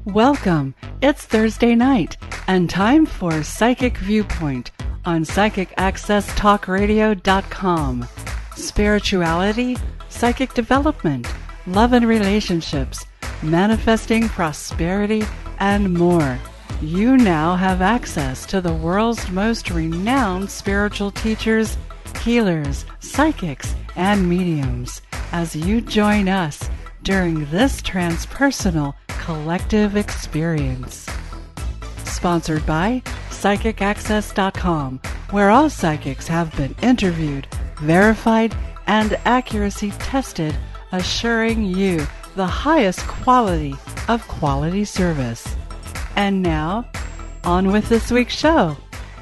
Welcome. It's Thursday night and time for Psychic Viewpoint on PsychicAccessTalkRadio.com. Spirituality, psychic development, love and relationships, manifesting prosperity, and more. You now have access to the world's most renowned spiritual teachers, healers, psychics, and mediums as you join us during this transpersonal collective experience. Sponsored by PsychicAccess.com, where all psychics have been interviewed, verified, and accuracy tested, assuring you the highest quality of quality service. And now, on with this week's show.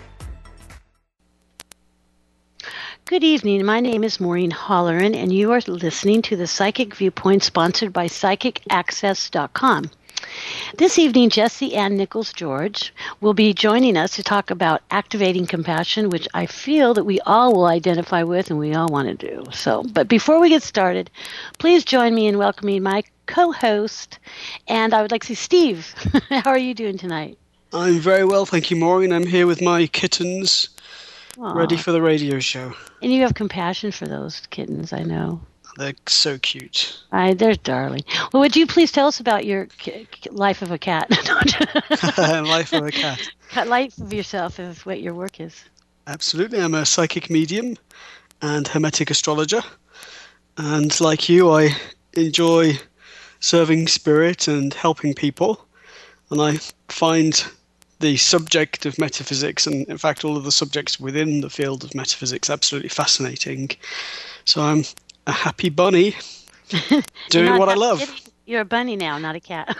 Good evening. My name is Maureen Holleran, and you are listening to the Psychic Viewpoint sponsored by PsychicAccess.com. This evening, Jessie Ann Nichols-George will be joining us to talk about activating compassion, which I feel that we all will identify with and we all want to do. But before we get started, please join me in welcoming my co-host, and I would like to say, Steve, how are you doing tonight? I'm very well, thank you, Maureen. I'm here with my kittens, ready for the radio show. And you have compassion for those kittens, I know. They're so cute. They're darling. Well, would you please tell us about your life of a cat? Life of a cat. Life of yourself is what your work is. Absolutely. I'm a psychic medium and hermetic astrologer. And like you, I enjoy serving spirit and helping people. And I find the subject of metaphysics, and in fact all of the subjects within the field of metaphysics, absolutely fascinating. So I'm a happy bunny doing what I love. You're a bunny now, not a cat.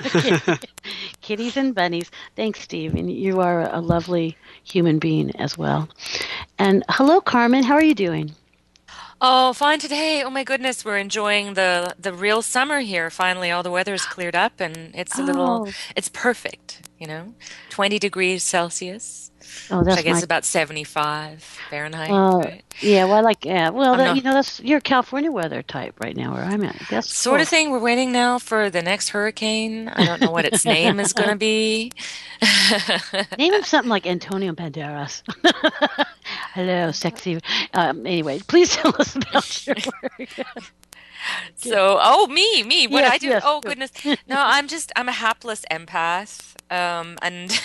Kitties and bunnies. Thanks, Steve. And you are a lovely human being as well. And hello, Carmen. How are you doing? Oh, fine today. Oh my goodness, we're enjoying the real summer here. Finally, all the weather's cleared up and it's it's perfect, 20 degrees Celsius. Oh, that's I guess about 75 Fahrenheit. Right? Yeah, well, that's your California weather type right now where I'm at. That's sort of thing. We're waiting now for the next hurricane. I don't know what its name is going to be. Name him something like Antonio Banderas. Hello, sexy. Anyway, please tell us about your work. So, me. What I do? Yes. Oh, goodness. No, I'm a hapless empath. And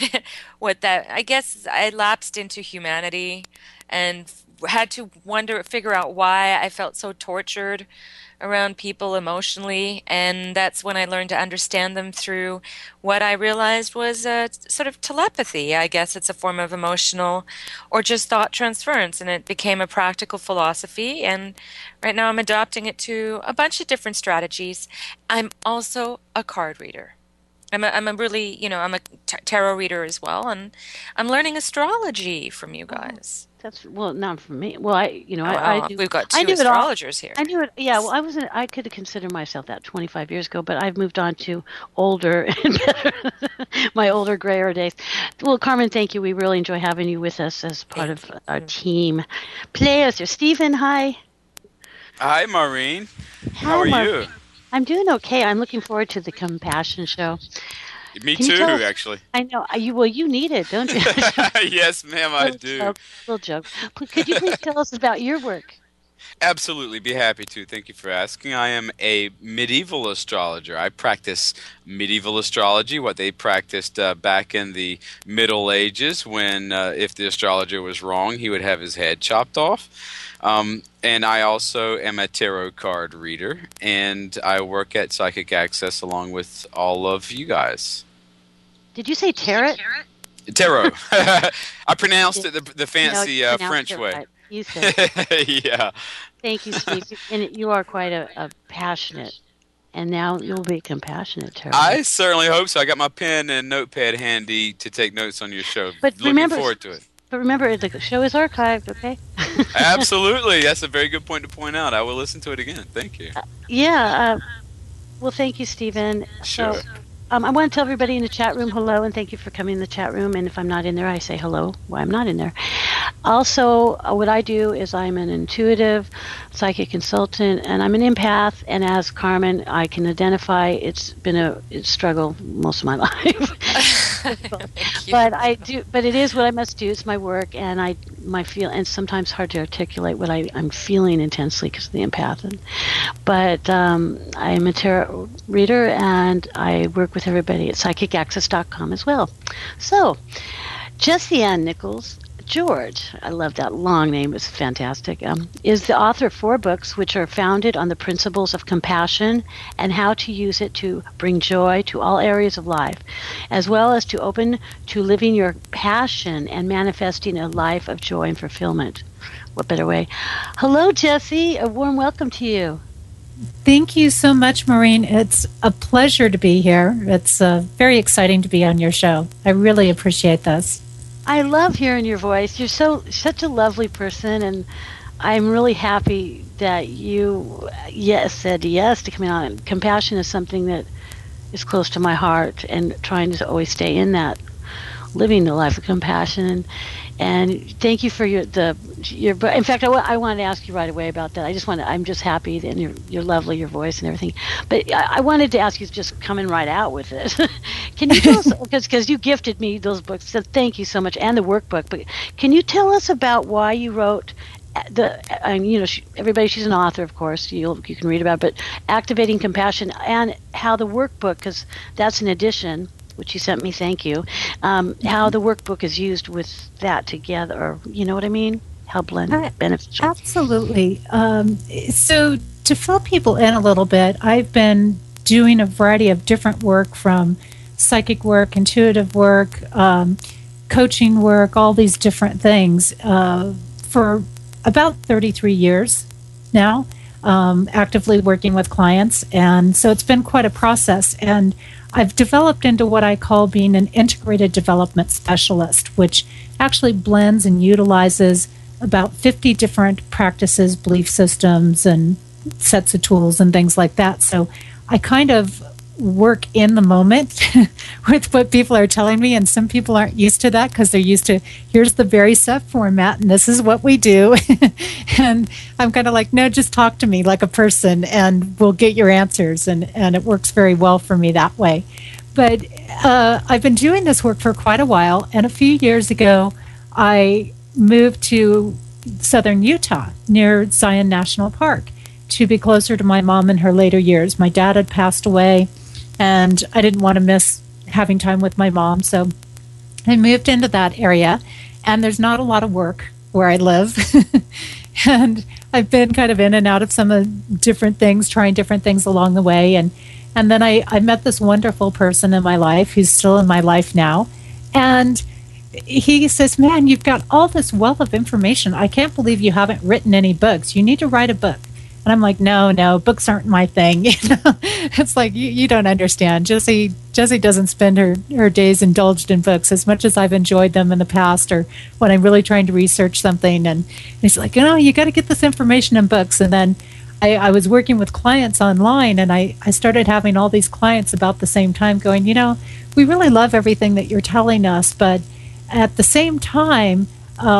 I guess I lapsed into humanity and had to figure out why I felt so tortured around people emotionally. And that's when I learned to understand them through what I realized was sort of telepathy. I guess it's a form of emotional or just thought transference. And it became a practical philosophy. And right now I'm adopting it to a bunch of different strategies. I'm also a card reader. I'm a tarot reader as well, and I'm learning astrology from you guys. Not from me. Well, I do. We've got two astrologers here. I knew it. Yeah, well, I could consider myself that 25 years ago, but I've moved on to older and better, my older, grayer days. Well, Carmen, thank you. We really enjoy having you with us as part of our team. Players here. Stephen, hi. Hi, Maureen. How are you? I'm doing okay. I'm looking forward to the Compassion Show. Me too, actually. I know. You need it, don't you? Yes, ma'am, I do. Little joke. Could you please tell us about your work? Absolutely. Be happy to. Thank you for asking. I am a medieval astrologer. I practice medieval astrology, what they practiced back in the Middle Ages when if the astrologer was wrong, he would have his head chopped off. And I also am a tarot card reader, and I work at Psychic Access along with all of you guys. Did you say tarot? Tarot. I pronounced it the fancy French way. Right. You said it. Yeah. Thank you, Steve. And you are quite a passionate, and now you'll be compassionate tarot. I certainly hope so. I got my pen and notepad handy to take notes on your show. But looking forward to it. But remember, the show is archived, okay? Absolutely. That's a very good point to point out. I will listen to it again. Thank you. Well, thank you, Stephen. Sure. So, I want to tell everybody in the chat room hello, and thank you for coming in the chat room. And if I'm not in there, I say hello. Why I'm not in there. Also, what I do is I'm an intuitive psychic consultant, and I'm an empath. And as Carmen, I can identify it's been a struggle most of my life. Thank you. But I do. But it is what I must do. It's my work, and my feel. And sometimes hard to articulate what I'm feeling intensely because of the empath. But I'm a tarot reader, and I work with everybody at psychicaccess.com as well. So, Jessie Ann Nichols George, I love that long name, it's fantastic, is the author of 4 books which are founded on the principles of compassion and how to use it to bring joy to all areas of life, as well as to open to living your passion and manifesting a life of joy and fulfillment. What better way? Hello, Jessie. A warm welcome to you. Thank you so much, Maureen. It's a pleasure to be here. It's very exciting to be on your show. I really appreciate this. I love hearing your voice. You're such a lovely person, and I'm really happy that you said yes to coming on. Compassion is something that is close to my heart, and trying to always stay in that, living the life of compassion. And thank you for your. In fact, I wanted to ask you right away about that. I'm just happy that you're lovely, your voice and everything. But I wanted to ask you, just coming right out with it. Can you tell us, because you gifted me those books, so thank you so much, and the workbook. But can you tell us about why you wrote everybody, she's an author, of course. You can read about it, but Activating Compassion, and how the workbook, because that's an edition, which you sent me, thank you, how the workbook is used with that together, or you know what I mean? How beneficial. Absolutely. So to fill people in a little bit, I've been doing a variety of different work, from psychic work, intuitive work, coaching work, all these different things for about 33 years now, actively working with clients. And so it's been quite a process. And I've developed into what I call being an integrated development specialist, which actually blends and utilizes about 50 different practices, belief systems, and sets of tools and things like that. So I kind of work in the moment with what people are telling me, and some people aren't used to that because they're used to, here's the very set format and this is what we do. And I'm kind of like, no, just talk to me like a person and we'll get your answers, and it works very well for me that way. But I've been doing this work for quite a while, and a few years ago I moved to southern Utah near Zion National Park to be closer to my mom in her later years. My dad had passed away, and I didn't want to miss having time with my mom, so I moved into that area. And there's not a lot of work where I live. And I've been kind of in and out of some different things, trying different things along the way. And then I met this wonderful person in my life who's still in my life now. And he says, man, you've got all this wealth of information. I can't believe you haven't written any books. You need to write a book. And I'm like, no, books aren't my thing. It's like, you don't understand. Jessie doesn't spend her days indulged in books as much as I've enjoyed them in the past, or when I'm really trying to research something. And he's like, you got to get this information in books. And then I was working with clients online, and I started having all these clients about the same time going, we really love everything that you're telling us, but at the same time,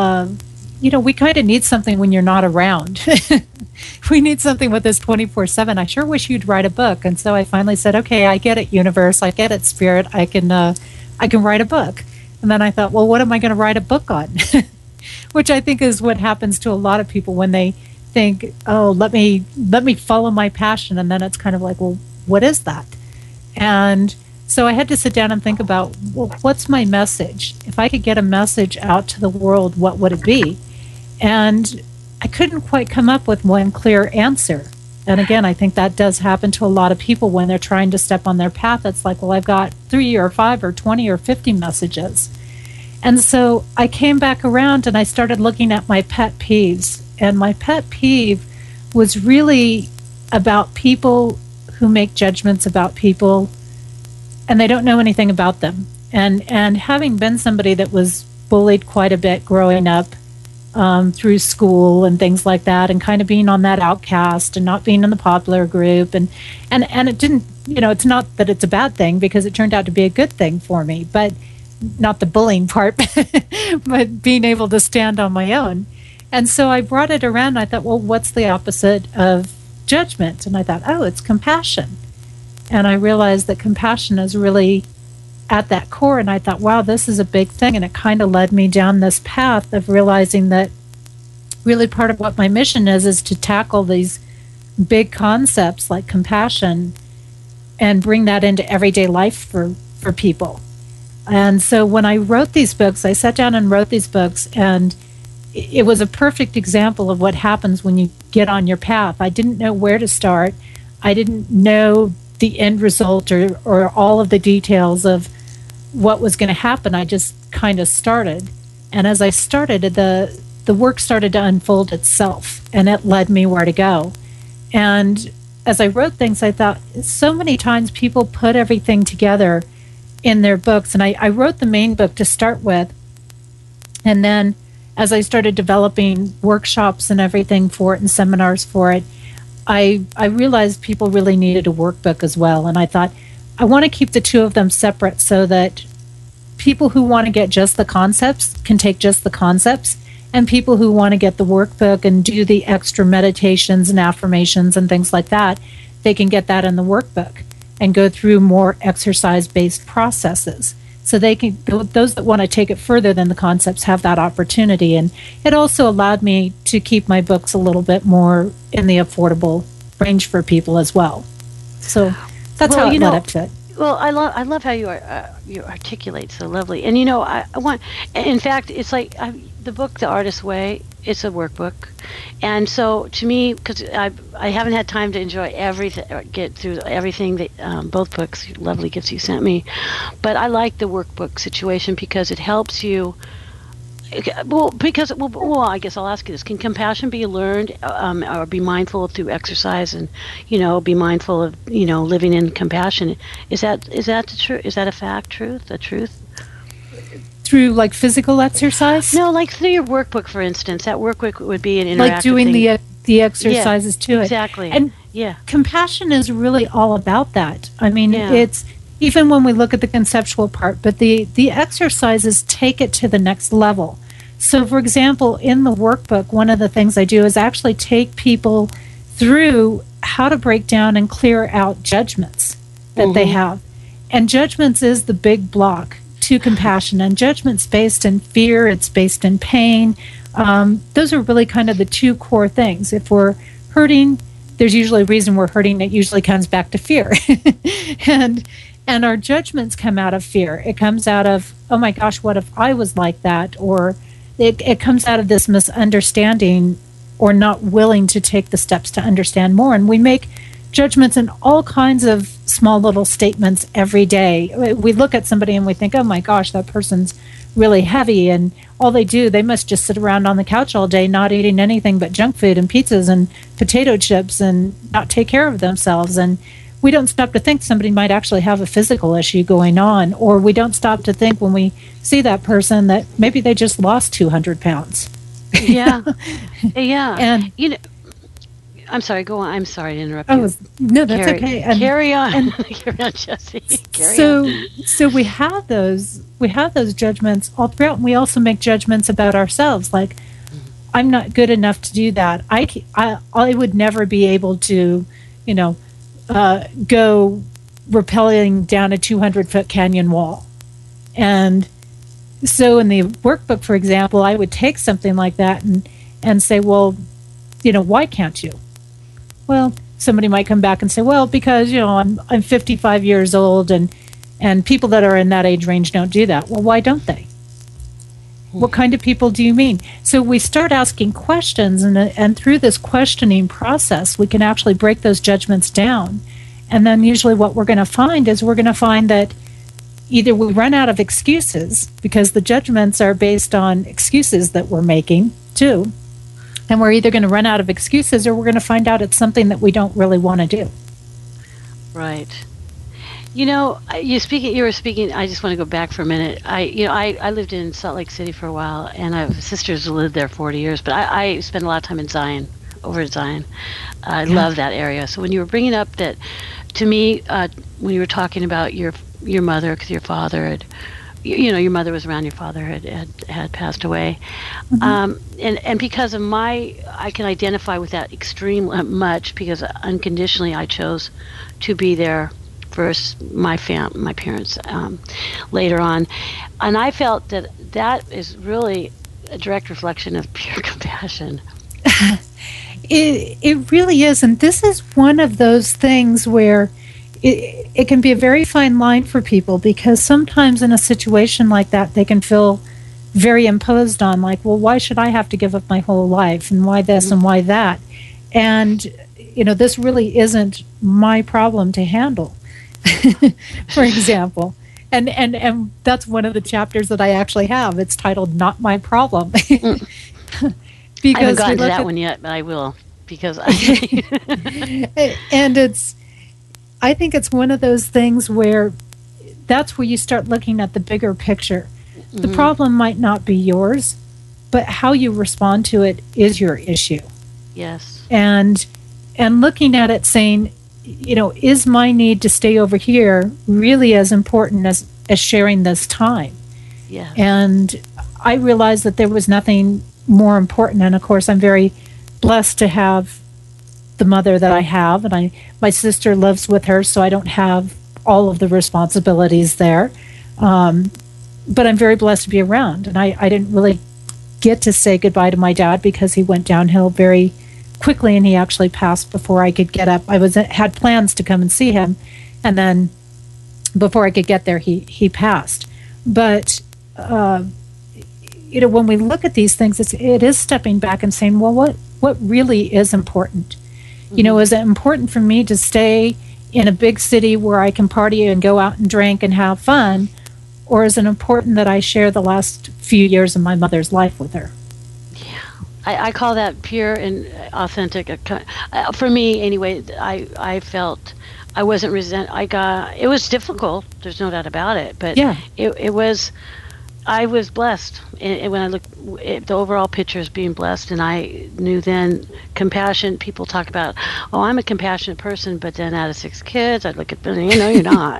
we kind of need something when you're not around. We need something with us 24/7. I sure wish you'd write a book. And so I finally said, okay, I get it, universe. I get it, spirit. I can write a book. And then I thought, well, what am I going to write a book on? Which I think is what happens to a lot of people when they think, oh, let me follow my passion. And then it's kind of like, well, what is that? And so I had to sit down and think about, well, what's my message? If I could get a message out to the world, what would it be? And I couldn't quite come up with one clear answer. And again, I think that does happen to a lot of people when they're trying to step on their path. It's like, well, I've got 3 or 5 or 20 or 50 messages. And so I came back around and I started looking at my pet peeves. And my pet peeve was really about people who make judgments about people and they don't know anything about them. And having been somebody that was bullied quite a bit growing up, through school and things like that, and kind of being on that outcast and not being in the popular group, and it didn't, it's not that it's a bad thing, because it turned out to be a good thing for me, but not the bullying part, but being able to stand on my own. And so I brought it around. And I thought, well, what's the opposite of judgment? And I thought, oh, it's compassion. And I realized that compassion is really at that core. And I thought, wow, this is a big thing. And it kind of led me down this path of realizing that really part of what my mission is to tackle these big concepts like compassion and bring that into everyday life for people. And so when I wrote these books, I sat down and wrote these books, and it was a perfect example of what happens when you get on your path. I didn't know where to start. I didn't know the end result or all of the details of what was going to happen. I just kind of started. And as I started, the work started to unfold itself, and it led me where to go. And as I wrote things, I thought so many times people put everything together in their books. And I wrote the main book to start with. And then as I started developing workshops and everything for it and seminars for it, I realized people really needed a workbook as well. And I thought, I want to keep the two of them separate so that people who want to get just the concepts can take just the concepts, and people who want to get the workbook and do the extra meditations and affirmations and things like that, they can get that in the workbook and go through more exercise-based processes. So they can, those that want to take it further than the concepts have that opportunity. And it also allowed me to keep my books a little bit more in the affordable range for people as well. So that's how it led up to it. Well, I love how you articulate so lovely. And I want, in fact, it's like the book, The Artist's Way. It's a workbook, and so to me, because I haven't had time to enjoy everything, or get through everything that both books, lovely gifts you sent me, but I like the workbook situation because it helps you. Well, I guess I'll ask you this: can compassion be learned, or be mindful through exercise, and be mindful of living in compassion? Is that the truth? Is that a fact? The truth? Through like physical exercise? No, like through your workbook, for instance. That workbook would be an interactive like doing thing. the exercises to it. Exactly. And compassion is really all about that. I mean, it's even when we look at the conceptual part, but the exercises take it to the next level. So, for example, in the workbook, one of the things I do is actually take people through how to break down and clear out judgments that they have. And judgments is the big block to compassion, and judgment's based in fear, it's based in pain. Those are really kind of the two core things. If we're hurting, there's usually a reason we're hurting. It usually comes back to fear. and our judgments come out of fear. It comes out of, oh my gosh, what if I was like that? Or it comes out of this misunderstanding or not willing to take the steps to understand more. And we make judgments in all kinds of small little statements every day. We look at somebody and we think, oh my gosh, that person's really heavy, and all they must just sit around on the couch all day not eating anything but junk food and pizzas and potato chips and not take care of themselves. And we don't stop to think somebody might actually have a physical issue going on, or we don't stop to think when we see that person that maybe they just lost 200 pounds. Yeah. And I'm sorry, go on. I'm sorry to interrupt you. No, that's okay. And, carry on. And carry on, Jesse. So we have those judgments all throughout, and we also make judgments about ourselves. Like, I'm not good enough to do that. I would never be able to, go rappelling down a 200-foot canyon wall. And so in the workbook, for example, I would take something like that and say, well, why can't you? Well, somebody might come back and say, well, because, I'm 55 years old and people that are in that age range don't do that. Well, why don't they? What kind of people do you mean? So we start asking questions, and through this questioning process, we can actually break those judgments down. And then usually what we're going to find is that either we run out of excuses, because the judgments are based on excuses that we're making too. And we're either going to run out of excuses, or we're going to find out it's something that we don't really want to do. Right. You were speaking, I just want to go back for a minute. I lived in Salt Lake City for a while, and I have sisters who lived there 40 years, but I spent a lot of time in Zion, over at Zion. I love that area. So when you were bringing up that, to me, when you were talking about your mother, because your father had, your mother was around, your father had passed away. And because of I can identify with that extremely much, because unconditionally I chose to be there for my parents later on. And I felt that is really a direct reflection of pure compassion. It really is. And this is one of those things where it can be a very fine line for people, because sometimes in a situation like that, they can feel very imposed on, like, well, why should I have to give up my whole life, and why this and why that? And, this really isn't my problem to handle, for example. And that's one of the chapters that I actually have. It's titled Not My Problem. Because I haven't gotten to that one yet, but I will, because and I think it's one of those things where that's where you start looking at the bigger picture. The problem might not be yours, but how you respond to it is your issue. Yes. And looking at it saying, is my need to stay over here really as important as sharing this time? Yeah. And I realized that there was nothing more important. And of course, I'm very blessed to have the mother that I have, and my sister lives with her, so I don't have all of the responsibilities there. But I'm very blessed to be around. And I didn't really get to say goodbye to my dad because he went downhill very quickly, and he actually passed before I could get up. I had plans to come and see him, and then before I could get there, he passed. But when we look at these things, it is stepping back and saying, well, what really is important? Is it important for me to stay in a big city where I can party and go out and drink and have fun? Or is it important that I share the last few years of my mother's life with her? Yeah, I call that pure and authentic. For me, anyway, I felt I wasn't it was difficult. There's no doubt about it. But yeah, I was blessed. And when I look at the overall picture as being blessed, and I knew then compassion, people talk about, oh, I'm a compassionate person, but then out of 6 kids, I'd look at them, you're not,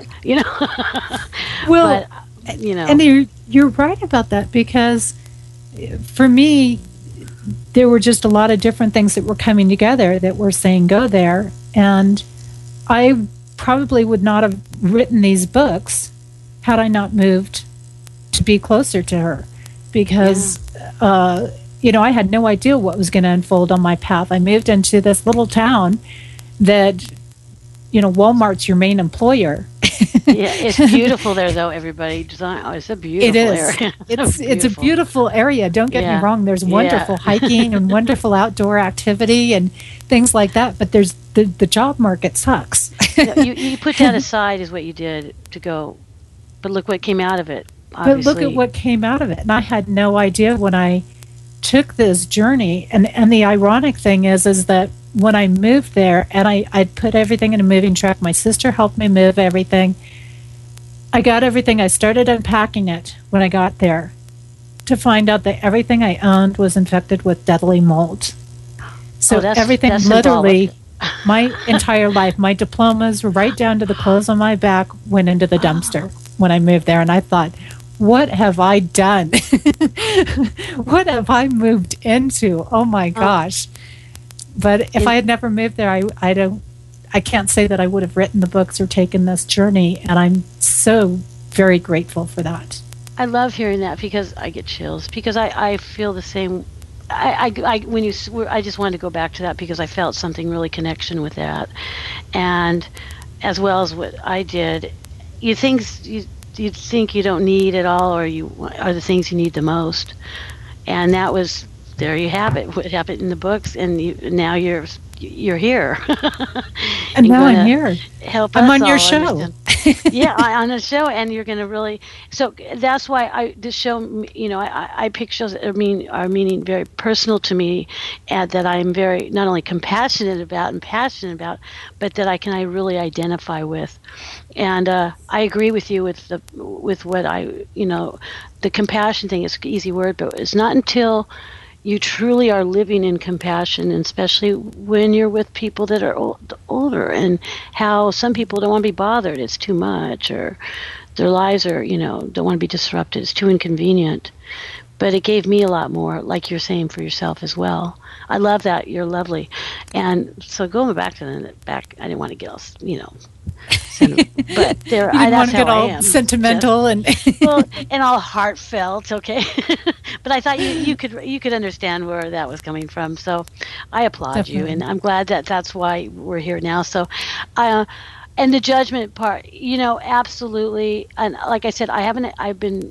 Well, but, and you're right about that, because for me, there were just a lot of different things that were coming together that were saying, go there. And I probably would not have written these books had I not moved to be closer to her, because I had no idea what was going to unfold on my path. I moved into this little town that Walmart's your main employer. Yeah, it's beautiful there, though. Everybody, it's a beautiful area. It's a beautiful area. Don't get me wrong. There's wonderful hiking and wonderful outdoor activity and things like that. But there's the job market sucks. You put that aside, is what you did to go. But look what came out of it. Obviously. But look at what came out of it. And I had no idea when I took this journey. And the ironic thing is that when I moved there, and I'd put everything in a moving truck, my sister helped me move everything. I got everything. I started unpacking it when I got there, to find out that everything I owned was infected with deadly mold. So everything, literally, my entire life, my diplomas, right down to the clothes on my back, went into the dumpster when I moved there. And I thought, what have I done? What have I moved into? Oh my gosh. But if I had never moved there, I can't say that I would have written the books or taken this journey, and I'm so very grateful for that. I love hearing that, because I get chills, because I feel the same. I just wanted to go back to that because I felt something really connection with that, and as well as what I did. You think you don't need it all, or you are the things you need the most, and that was, there you have it. What happened in the books, and now you're here. And now I'm here. I'm on your show. Yeah, on a show, and you're going to really. So that's why this show, I pick shows that are meaning very personal to me, and that I'm very not only compassionate about and passionate about, but that I really identify with. And I agree with you with what the compassion thing is an easy word, but it's not until you truly are living in compassion, and especially when you're with people that are older, and how some people don't want to be bothered, it's too much, or their lives are, don't want to be disrupted. It's too inconvenient. But it gave me a lot more, like you're saying, for yourself as well. I love that. You're lovely. And so going back to I didn't want to get all, but there, you didn't want that's to get how all I am. sentimental and Well, and all heartfelt. Okay, but I thought you could understand where that was coming from. So I applaud Definitely. you, and I'm glad that's why we're here now. So, and the judgment part, absolutely. And like I said, I've been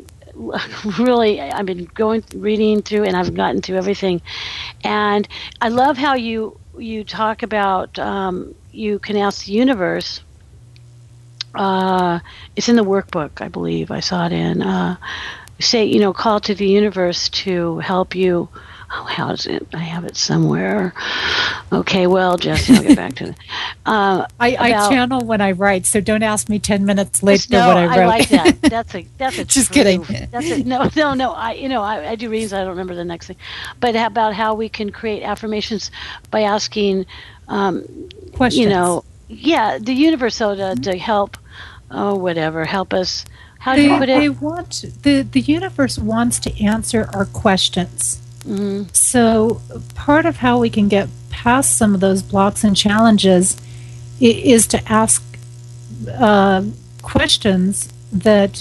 reading through, and I've gotten to everything. And I love how you talk about you can ask the universe. It's in the workbook, I believe. I saw it in. Call to the universe to help you. Oh, how is it? I have it somewhere. Okay, well, Jesse, I'll get back to it. I channel when I write, so don't ask me 10 minutes later No, what I wrote. I like that. That's a Just truth. kidding. That's it. No. I do readings. I don't remember the next thing, but about how we can create affirmations by asking, Questions. the universe to help. Oh, whatever, help us. How do you put it? The universe wants to answer our questions. Mm-hmm. So part of how we can get past some of those blocks and challenges is to ask questions that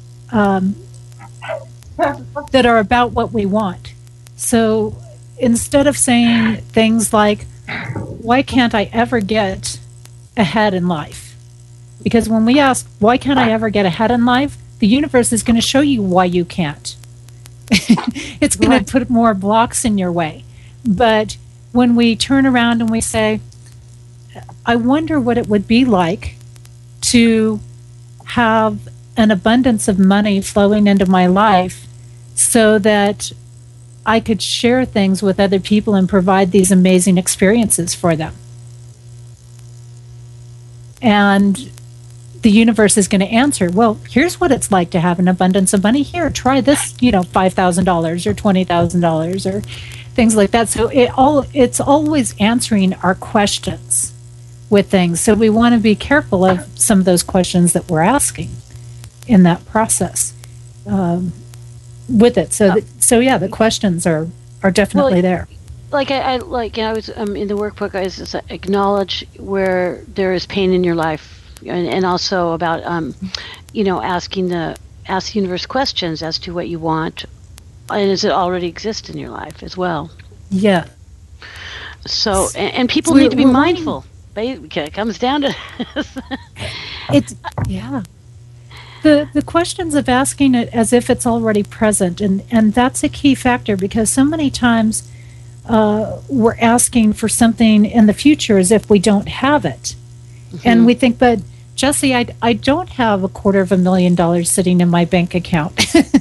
that are about what we want. So instead of saying things like, why can't I ever get ahead in life? Because when we ask, why can't I ever get ahead in life? The universe is going to show you why you can't. It's going to put more blocks in your way. But when we turn around and we say, I wonder what it would be like to have an abundance of money flowing into my life so that I could share things with other people and provide these amazing experiences for them. And the universe is going to answer, well, here's what it's like to have an abundance of money. Here, try this, $5,000 or $20,000 or things like that. So it's always answering our questions with things. So we want to be careful of some of those questions that we're asking in that process with it. So the questions are definitely there. Like I was in the workbook. I was acknowledge where there is pain in your life. And also about, ask the universe questions as to what you want, and does it already exist in your life as well? Yeah. So, and people need to be mindful. It comes down to it's the questions of asking it as if it's already present, and that's a key factor, because so many times we're asking for something in the future as if we don't have it, and we think, but Jesse, I don't have $250,000 sitting in my bank account.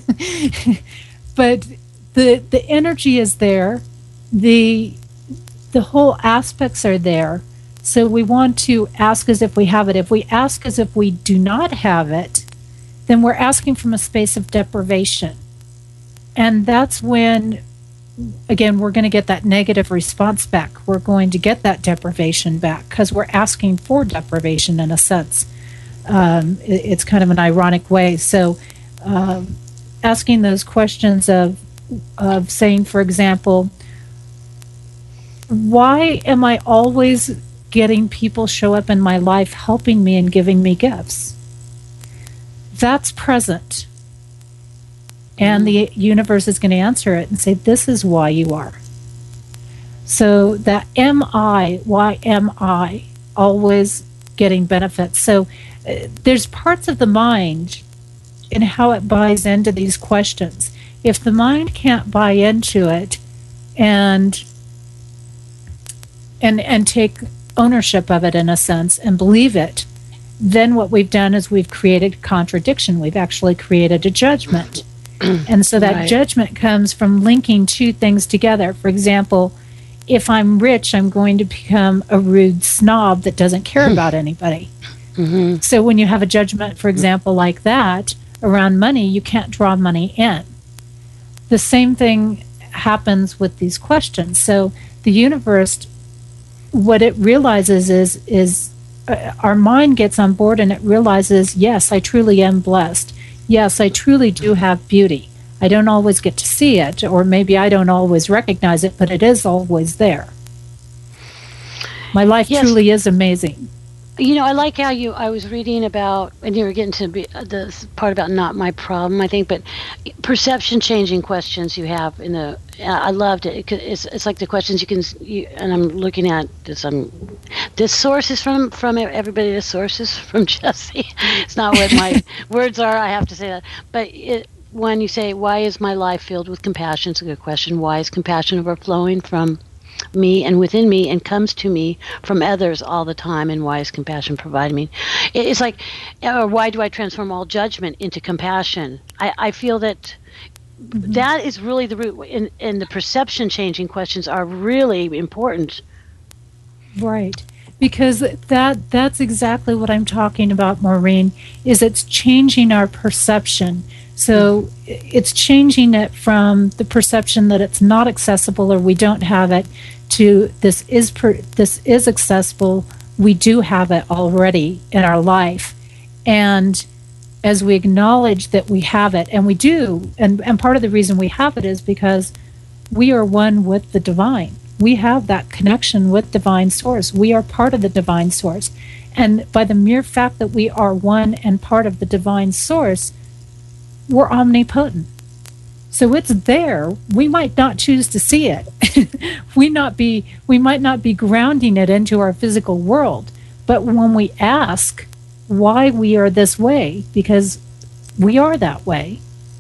But the energy is there. The whole aspects are there. So we want to ask as if we have it. If we ask as if we do not have it, then we're asking from a space of deprivation. And that's when, again, we're going to get that negative response back. We're going to get that deprivation back because we're asking for deprivation in a sense. It's kind of an ironic way. So asking those questions of saying, for example, why am I always getting people show up in my life helping me and giving me gifts? That's present. And the universe is going to answer it and say, this is why you are. So that why am I always getting benefits? So there's parts of the mind and how it buys into these questions. If the mind can't buy into it and take ownership of it in a sense and believe it, then what we've done is we've created contradiction. We've actually created a judgment. And so that judgment comes from linking two things together. For example, if I'm rich, I'm going to become a rude snob that doesn't care about anybody. Mm-hmm. So when you have a judgment, for example, like that around money, you can't draw money in. The same thing happens with these questions. So the universe, what it realizes is our mind gets on board and it realizes, yes, I truly am blessed. Yes, I truly do have beauty. I don't always get to see it, or maybe I don't always recognize it, but it is always there. My life truly is amazing. I like how I was reading about, and you were getting to the part about not my problem, I think, but perception changing questions you have I loved it. It's like the questions and I'm looking at this, this source is from everybody, this source is from Jesse. It's not what my words are, I have to say that. But when you say, why is my life filled with compassion? It's a good question. Why is compassion overflowing from me and within me and comes to me from others all the time, and why is compassion providing me? It's like, or why do I transform all judgment into compassion? I feel that that is really the root, and the perception changing questions are really important. Right. Because that's exactly what I'm talking about, Maureen, is it's changing our perception. So it's changing it from the perception that it's not accessible or we don't have it to this is accessible. We do have it already in our life. And as we acknowledge that we have it, and we do, and part of the reason we have it is because we are one with the divine. We have that connection with divine source. We are part of the divine source. And by the mere fact that we are one and part of the divine source, we're omnipotent. So it's there. We might not choose to see it. We might not be grounding it into our physical world. But when we ask why we are this way, because we are that way,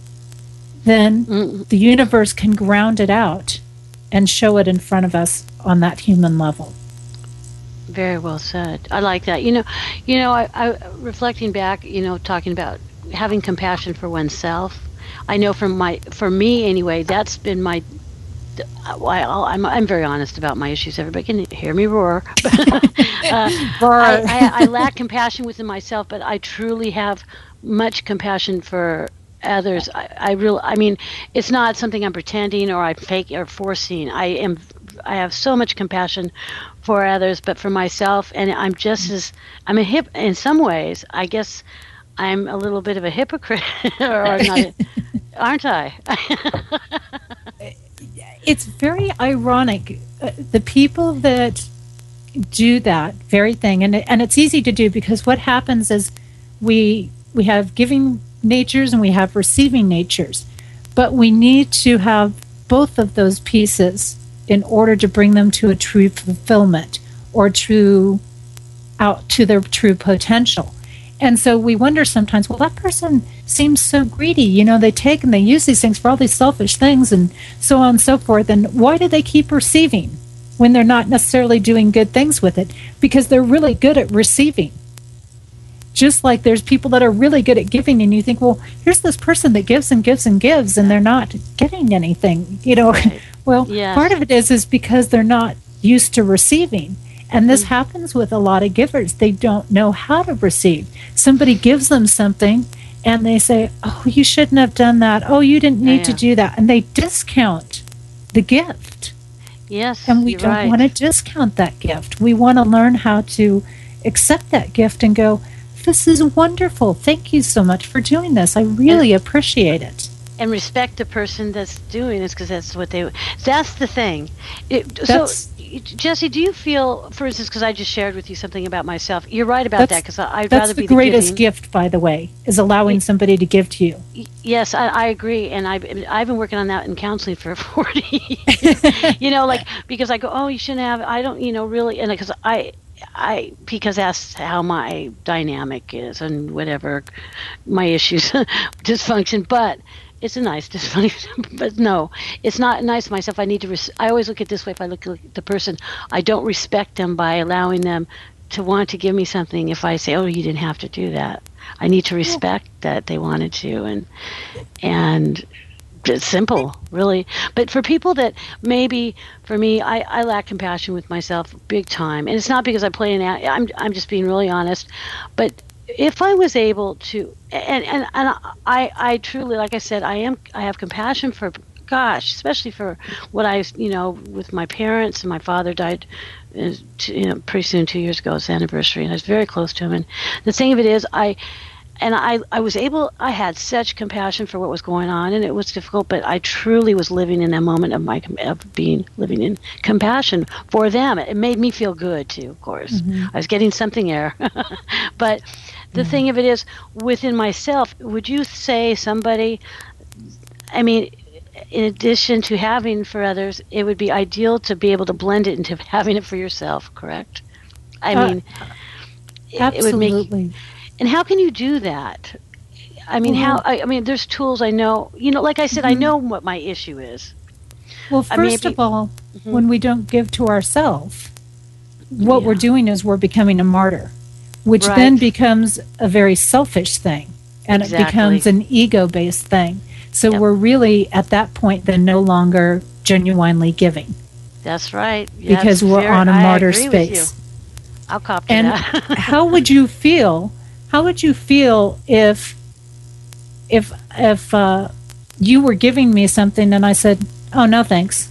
then the universe can ground it out and show it in front of us on that human level. Very well said. I like that. I reflecting back, talking about having compassion for oneself. I know for me anyway, that's been my. I'm very honest about my issues. Everybody can hear me roar. I lack compassion within myself, but I truly have much compassion for others. I mean, it's not something I'm pretending or I'm fake or forcing. I have so much compassion for others, but for myself, and I'm in some ways, I guess I'm a little bit of a hypocrite, or not, aren't I? It's very ironic. The people that do that very thing, and it's easy to do, because what happens is we have giving natures and we have receiving natures, but we need to have both of those pieces in order to bring them to a true fulfillment or out to their true potential. And so we wonder sometimes, well, that person seems so greedy. They take and they use these things for all these selfish things and so on and so forth. And why do they keep receiving when they're not necessarily doing good things with it? Because they're really good at receiving. Just like there's people that are really good at giving, and you think, well, here's this person that gives and gives and gives, and they're not getting anything. Right. Well, yes. Part of it is because they're not used to receiving. And this happens with a lot of givers. They don't know how to receive. Somebody gives them something, and they say, oh, you shouldn't have done that. Oh, you didn't need to do that. And they discount the gift. Yes, and we don't want to discount that gift. We want to learn how to accept that gift and go, this is wonderful. Thank you so much for doing this. I really appreciate it. And respect the person that's doing this, because that's the thing. So, Jesse, do you feel, for instance, because I just shared with you something about myself, you're right about that, because I'd rather be the greatest gift, by the way, is allowing somebody to give to you. Yes, I agree, and I've been working on that in counseling for 40 years. Because I go, oh, you shouldn't have, I don't, really, and because that's how my dynamic is and whatever my issues, dysfunction, but it's a nice dysfunction. But no, it's not nice to myself. I need to, I always look at it this way. If I look at the person, I don't respect them by allowing them to want to give me something. If I say, oh, you didn't have to do that, I need to respect that they wanted to, and it's simple, really. But for people that maybe, for me, I lack compassion with myself big time, and it's not because I play I'm just being really honest. But if I was able to, and I truly, like I said, I have compassion for gosh, especially for what with my parents, and my father died, pretty soon, 2 years ago, it's anniversary, and I was very close to him. And the thing of it is, I had such compassion for what was going on, and it was difficult, but I truly was living in that moment of living in compassion for them. It made me feel good too, of course. Mm-hmm. I was getting something there. But the thing of it is, within myself, would you say somebody, in addition to having for others, it would be ideal to be able to blend it into having it for yourself, correct? Absolutely. It would make. And how can you do that? There's tools I know. Like I said, I know what my issue is. Well, first of all, when we don't give to ourselves, what we're doing is we're becoming a martyr, which then becomes a very selfish thing, and it becomes an ego-based thing. So we're really, at that point, then no longer genuinely giving. That's right. Because we're on a martyr space. I'll copy that. And how would you feel? How would you feel if you were giving me something and I said, "Oh, no, thanks."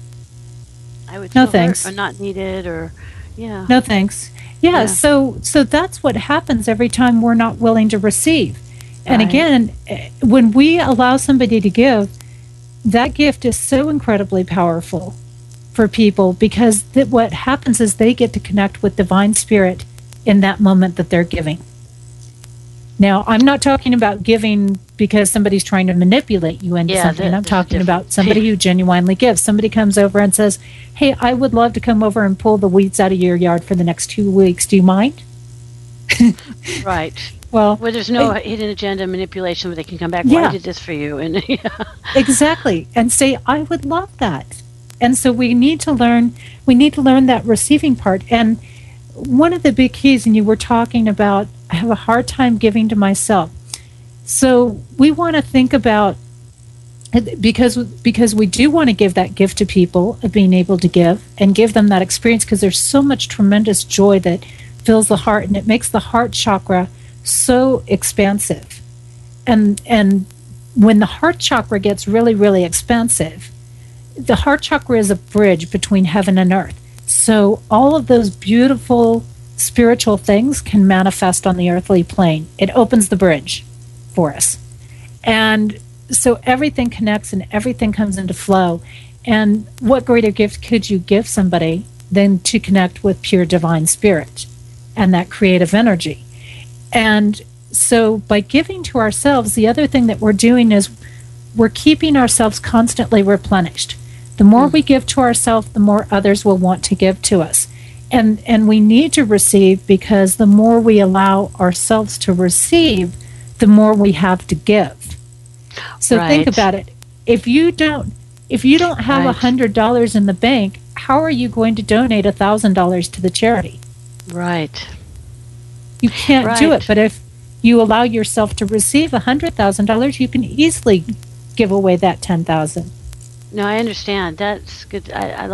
I would no feel thanks, hurt or not needed, or no thanks. Yeah. So that's what happens every time we're not willing to receive. And again, when we allow somebody to give, that gift is so incredibly powerful for people, because what happens is they get to connect with Divine Spirit in that moment that they're giving. Now, I'm not talking about giving because somebody's trying to manipulate you into something. I'm talking about somebody who genuinely gives. Somebody comes over and says, "Hey, I would love to come over and pull the weeds out of your yard for the next 2 weeks. Do you mind?" Right. Well, where there's no hidden agenda manipulation, where they can come back, "Well, I did this for you." And exactly. And say, "I would love that." And so we need to learn that receiving part. And one of the big keys, and you were talking about, I have a hard time giving to myself. So we want to think about, because we do want to give that gift to people of being able to give and give them that experience, because there's so much tremendous joy that fills the heart, and it makes the heart chakra so expansive. And when the heart chakra gets really, really expansive, the heart chakra is a bridge between heaven and earth. So all of those beautiful spiritual things can manifest on the earthly plane. It opens the bridge for us. And so everything connects and everything comes into flow. And what greater gift could you give somebody than to connect with pure Divine Spirit and that creative energy? And so by giving to ourselves, the other thing that we're doing is we're keeping ourselves constantly replenished. The more we give to ourselves, the more others will want to give to us. And we need to receive, because the more we allow ourselves to receive, the more we have to give. So think about it. If you don't have $100 in the bank, how are you going to donate $1,000 to the charity? Right. You can't do it. But if you allow yourself to receive $100,000, you can easily give away that $10,000. No, I understand. That's good. I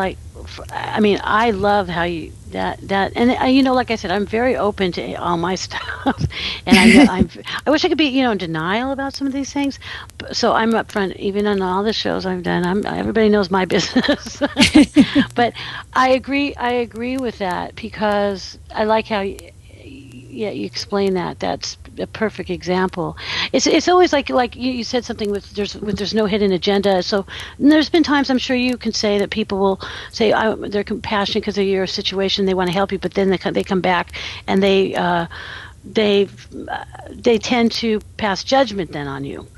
love how you and like I said, I'm very open to all my stuff, and I wish I could be in denial about some of these things. So I'm upfront, even on all the shows I've done. Everybody knows my business, but I agree with that, because I like how you explain that. That's a perfect example. It's always like you said something with there's no hidden agenda. So there's been times, I'm sure you can say, that people will say they're compassionate because of your situation, they want to help you, but then they come back and they tend to pass judgment then on you.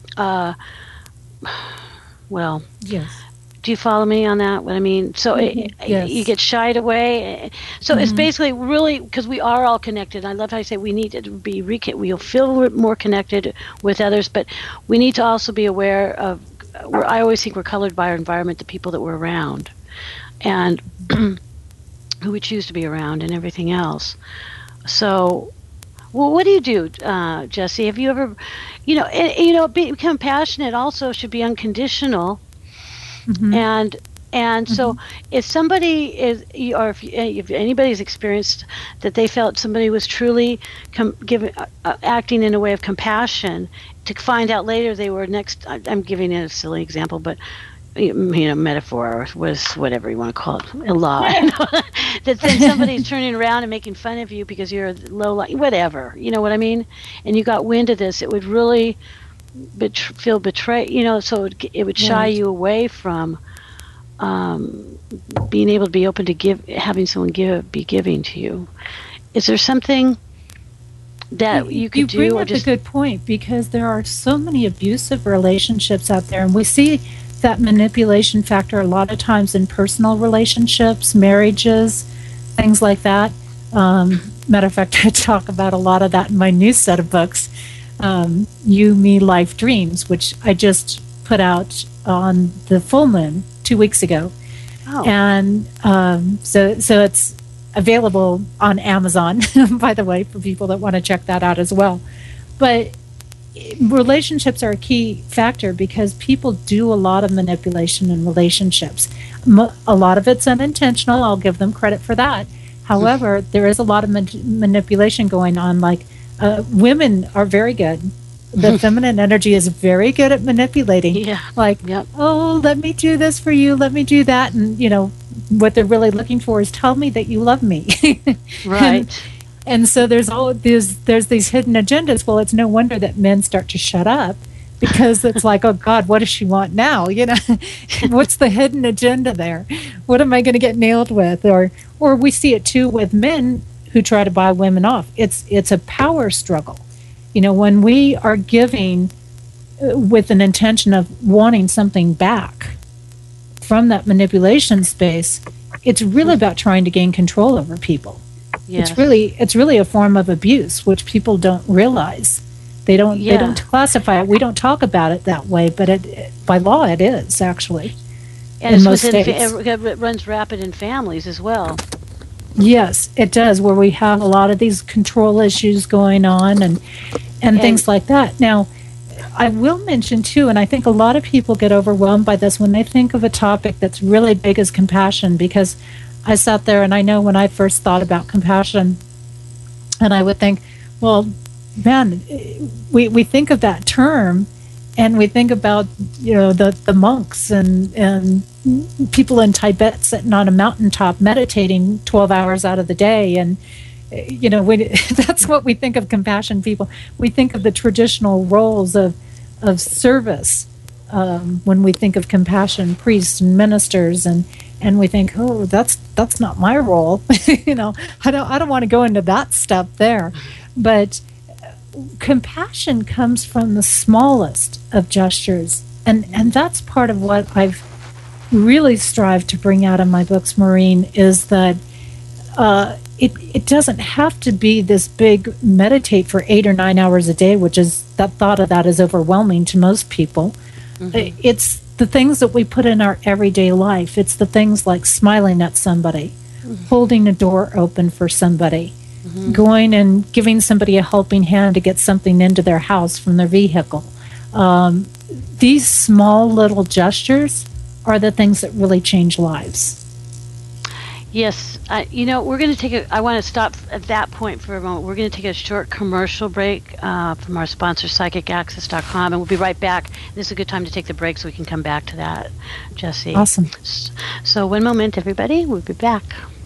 Well, yes. Do you follow me on that? What I mean? So yes. You get shied away. So it's basically really, because we are all connected. I love how you say we need to be we'll feel more connected with others, but we need to also be aware of. I always think we're colored by our environment, the people that we're around, and who we choose to be around, and everything else. So, well, what do you do, Jesse? Have you ever, being compassionate also should be unconditional. Mm-hmm. And And so, if somebody is, or if anybody's experienced that they felt somebody was truly acting in a way of compassion, to find out later they were next. I'm giving it a silly example, but metaphor was whatever you want to call it, a lie. That then somebody's turning around and making fun of you because you're low light, whatever. You know what I mean? And you got wind of this, it would really feel betrayed. So it would shy you away from being able to be open to having someone be giving to you. Is there something that you could do? You bring up a good point, because there are so many abusive relationships out there, and we see that manipulation factor a lot of times in personal relationships, marriages, things like that. Matter of fact, I talk about a lot of that in my new set of books, You, Me, Life, Dreams, which I just put out on the full moon 2 weeks ago. Oh. And so it's available on Amazon, by the way, for people that want to check that out as well. But relationships are a key factor, because people do a lot of manipulation in relationships. A lot of it's unintentional. I'll give them credit for that. However, there is a lot of manipulation going on. Like women are very good. The feminine energy is very good at manipulating. Yeah. Like, oh, let me do this for you. Let me do that. And, what they're really looking for is, tell me that you love me. Right. And so there's these hidden agendas. Well, it's no wonder that men start to shut up, because it's like, oh God, what does she want now? What's the hidden agenda there? What am I going to get nailed with? Or we see it too with men who try to buy women off. It's a power struggle. When we are giving with an intention of wanting something back from that manipulation space, it's really about trying to gain control over people. Yes. It's really a form of abuse, which people don't realize. They don't classify it. We don't talk about it that way, but by law it is, actually. And in most states. It runs rapid in families as well. Yes, it does, where we have a lot of these control issues going on and things like that. Now, I will mention too, and I think a lot of people get overwhelmed by this when they think of a topic that's really big as compassion, because I sat there and I know when I first thought about compassion, and I would think, well, man, we think of that term and we think about, the monks and people in Tibet sitting on a mountaintop meditating 12 hours out of the day. And, that's what we think of compassion people. We think of the traditional roles of service when we think of compassion, priests and ministers, and we think, oh, that's not my role. I don't want to go into that stuff there. But compassion comes from the smallest of gestures, and that's part of what I've really strived to bring out in my books, Maureen, is that it doesn't have to be this big meditate for 8 or 9 hours a day, which is, that thought of that is overwhelming to most people. Mm-hmm. It's the things that we put in our everyday life. It's the things like smiling at somebody, holding a door open for somebody, going and giving somebody a helping hand to get something into their house from their vehicle. These small little gestures are the things that really change lives. Yes. We're going to I want to stop at that point for a moment. We're going to take a short commercial break from our sponsor, PsychicAccess.com, and we'll be right back. This is a good time to take the break so we can come back to that, Jesse. Awesome. So one moment, everybody. We'll be back.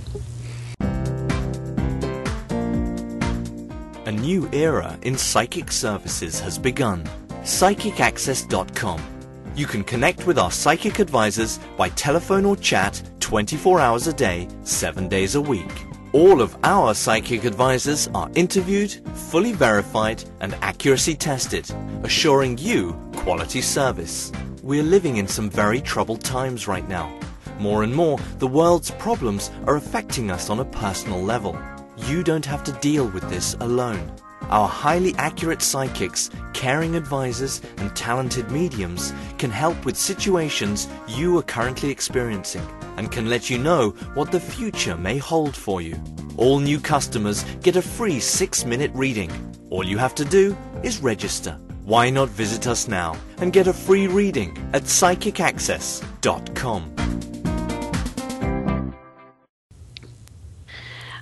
A new era in psychic services has begun. PsychicAccess.com. You can connect with our psychic advisors by telephone or chat 24 hours a day, 7 days a week. All of our psychic advisors are interviewed, fully verified, and accuracy tested, assuring you quality service. We're living in some very troubled times right now. More and more, the world's problems are affecting us on a personal level. You don't have to deal with this alone. Our highly accurate psychics, caring advisors, and talented mediums can help with situations you are currently experiencing and can let you know what the future may hold for you. All new customers get a free 6-minute reading. All you have to do is register. Why not visit us now and get a free reading at PsychicAccess.com.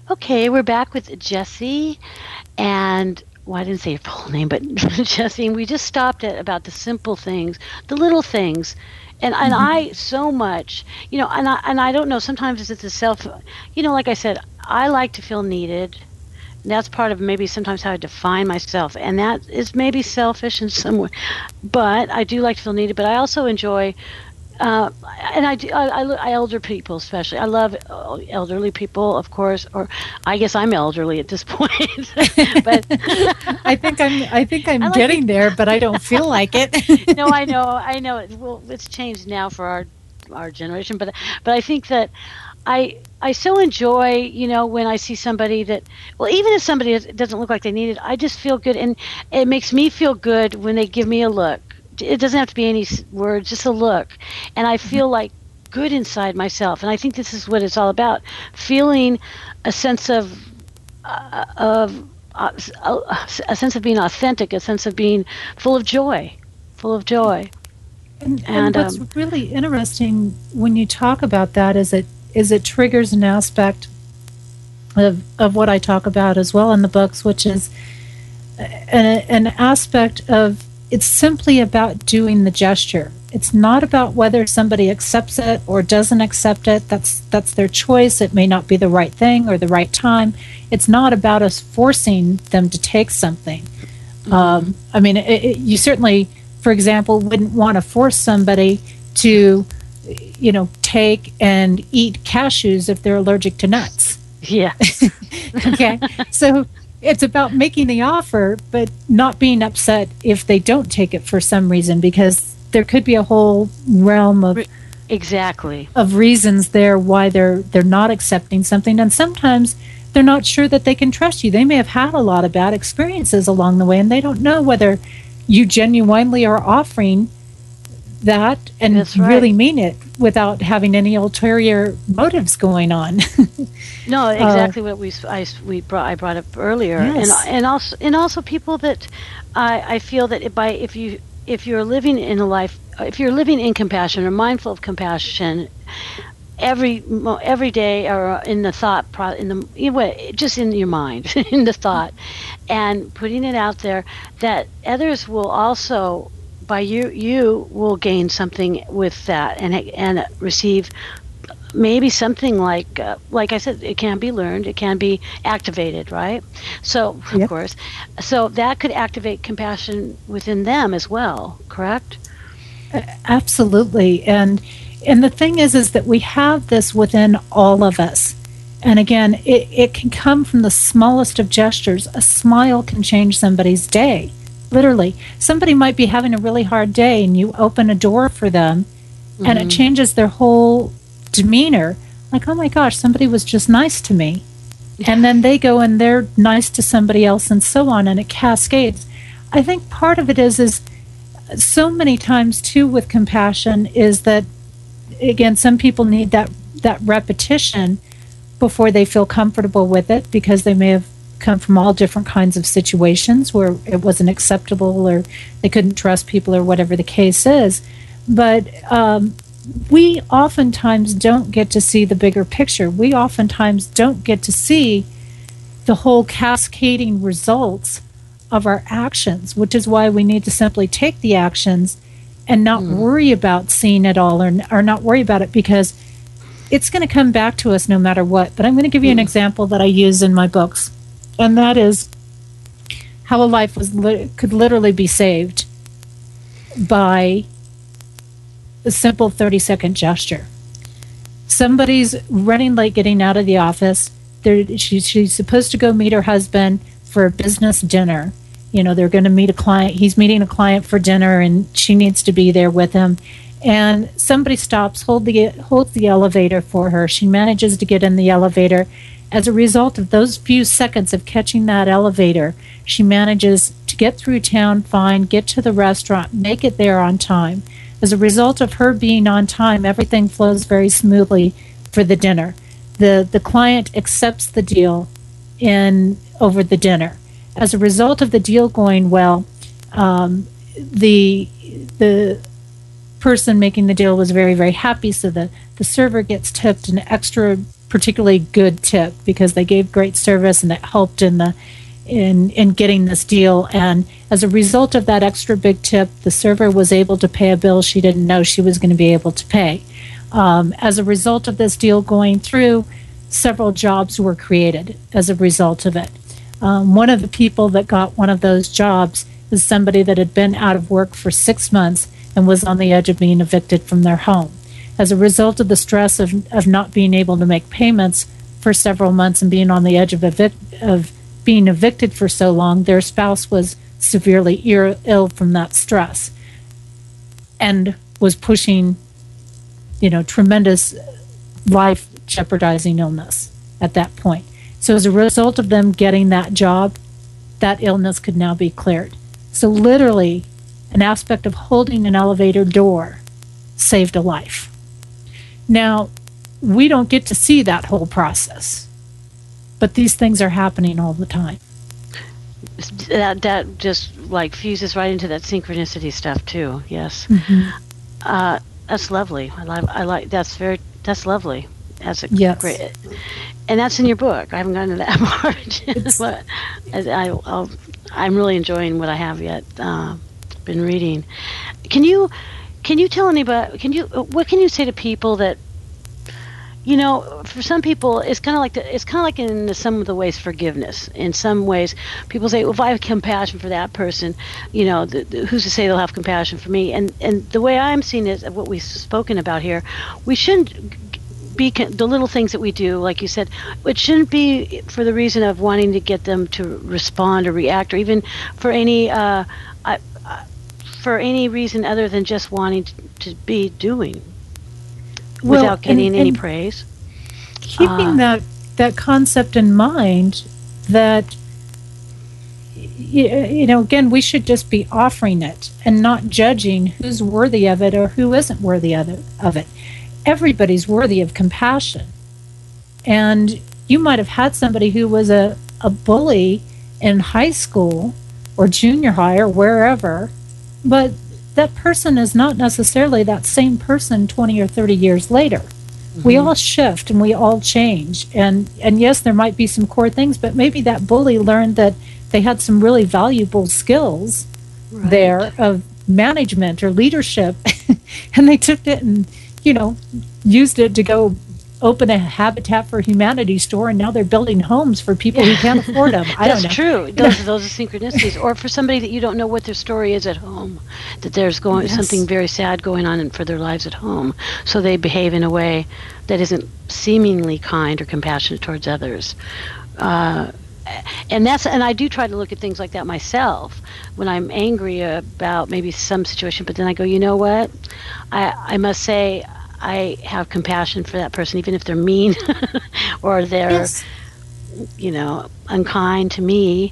Okay, we're back with Jessie, and well, I didn't say your full name, but Jessie, and we just stopped at about the simple things, the little things, and I so much, and I don't know. Sometimes it's a self, like I said, I like to feel needed. And that's part of maybe sometimes how I define myself, and that is maybe selfish in some way, but I do like to feel needed. But I also enjoy. And I elder people especially. I love elderly people, of course. Or I guess I'm elderly at this point. But I think I'm like getting there, but I don't feel like it. No, I know. Well, it's changed now for our generation, but I think that I so enjoy, when I see somebody that, well, even if somebody doesn't look like they need it, I just feel good, and it makes me feel good when they give me a look. It doesn't have to be any words, just a look. And I feel like good inside myself. And I think this is what it's all about, feeling a sense of a sense of being authentic, a sense of being full of joy. And what's really interesting when you talk about that is it triggers an aspect of what I talk about as well in the books, which is an aspect of, it's simply about doing the gesture. It's not about whether somebody accepts it or doesn't accept it. That's their choice. It may not be the right thing or the right time. It's not about us forcing them to take something. I mean, you certainly, for example, wouldn't want to force somebody to, take and eat cashews if they're allergic to nuts. Yeah. Okay. So it's about making the offer, but not being upset if they don't take it for some reason, because there could be a whole realm of reasons there why they're not accepting something, and sometimes they're not sure that they can trust you. They may have had a lot of bad experiences along the way, and they don't know whether you genuinely are offering that and really mean it without having any ulterior motives going on. No, exactly what I brought up earlier. Yes. and also people that I feel that if you're living in a life, if you're living in compassion or mindful of compassion every day, or in the thought just in your mind, in the thought, and putting it out there, that others will also, by you will gain something with that, and receive maybe something like I said, it can be learned, it can be activated, right? So of course, so that could activate compassion within them as well, correct? Absolutely. And the thing is that we have this within all of us. And again, it can come from the smallest of gestures. A smile can change somebody's day. Literally, somebody might be having a really hard day, and you open a door for them, and it changes their whole demeanor. Like, oh my gosh, somebody was just nice to me. And then they go and they're nice to somebody else, and so on, and it cascades. I think part of it is so many times too with compassion is that, again, some people need that repetition before they feel comfortable with it, because they may have come from all different kinds of situations where it wasn't acceptable, or they couldn't trust people, or whatever the case is. But we oftentimes don't get to see the bigger picture. We oftentimes don't get to see the whole cascading results of our actions, which is why we need to simply take the actions and not worry about seeing it all, or not worry about it, because it's going to come back to us no matter what. But I'm going to give you an example that I use in my books, and that is how a life could literally be saved by a simple 30-second gesture. Somebody's running late getting out of the office. She's supposed to go meet her husband for a business dinner. They're going to meet a client. He's meeting a client for dinner, and she needs to be there with him. And somebody stops, holds the elevator for her. She manages to get in the elevator. As a result of those few seconds of catching that elevator, she manages to get through town fine, get to the restaurant, make it there on time. As a result of her being on time, everything flows very smoothly for the dinner. The client accepts the deal over the dinner. As a result of the deal going well, the person making the deal was very, very happy, so the server gets tipped an extra particularly good tip because they gave great service and that helped in getting this deal. And as a result of that extra big tip, the server was able to pay a bill she didn't know she was going to be able to pay. As a result of this deal going through, several jobs were created as a result of it. One of the people that got one of those jobs is somebody that had been out of work for 6 months and was on the edge of being evicted from their home. As a result of the stress of not being able to make payments for several months and being on the edge of being evicted for so long, their spouse was severely ill from that stress and was pushing, tremendous life jeopardizing illness at that point. So as a result of them getting that job, that illness could now be cleared. So literally, an aspect of holding an elevator door saved a life. Now, we don't get to see that whole process, but these things are happening all the time. That just like fuses right into that synchronicity stuff too. Yes, that's lovely. I like that's lovely. That's a great, and that's in your book. I haven't gotten to that part, but I'm really enjoying what I have yet been reading. Can you tell anybody? What can you say to people that? For some people, it's kind of like in some of the ways forgiveness. In some ways, people say, well, if I have compassion for that person, who's to say they'll have compassion for me? And the way I'm seeing it, what we've spoken about here, we shouldn't be the little things that we do, like you said, it shouldn't be for the reason of wanting to get them to respond or react, or even for any reason other than just wanting to be doing. Without getting any praise. Keeping that concept in mind that, again, we should just be offering it and not judging who's worthy of it or who isn't worthy of it. Everybody's worthy of compassion. And you might have had somebody who was a bully in high school or junior high or wherever, but that person is not necessarily that same person 20 or 30 years later. We all shift and we all change. And yes, there might be some core things, but maybe that bully learned that they had some really valuable skills there of management or leadership, and they took it and, used it to go open a Habitat for Humanity store, and now they're building homes for people who can't afford them. I don't know. That's true. Those are synchronicities. Or for somebody that you don't know what their story is at home, that there's something very sad going on for their lives at home, so they behave in a way that isn't seemingly kind or compassionate towards others. And I do try to look at things like that myself when I'm angry about maybe some situation, but then I go, you know what? I must say, I have compassion for that person, even if they're mean or they're, unkind to me.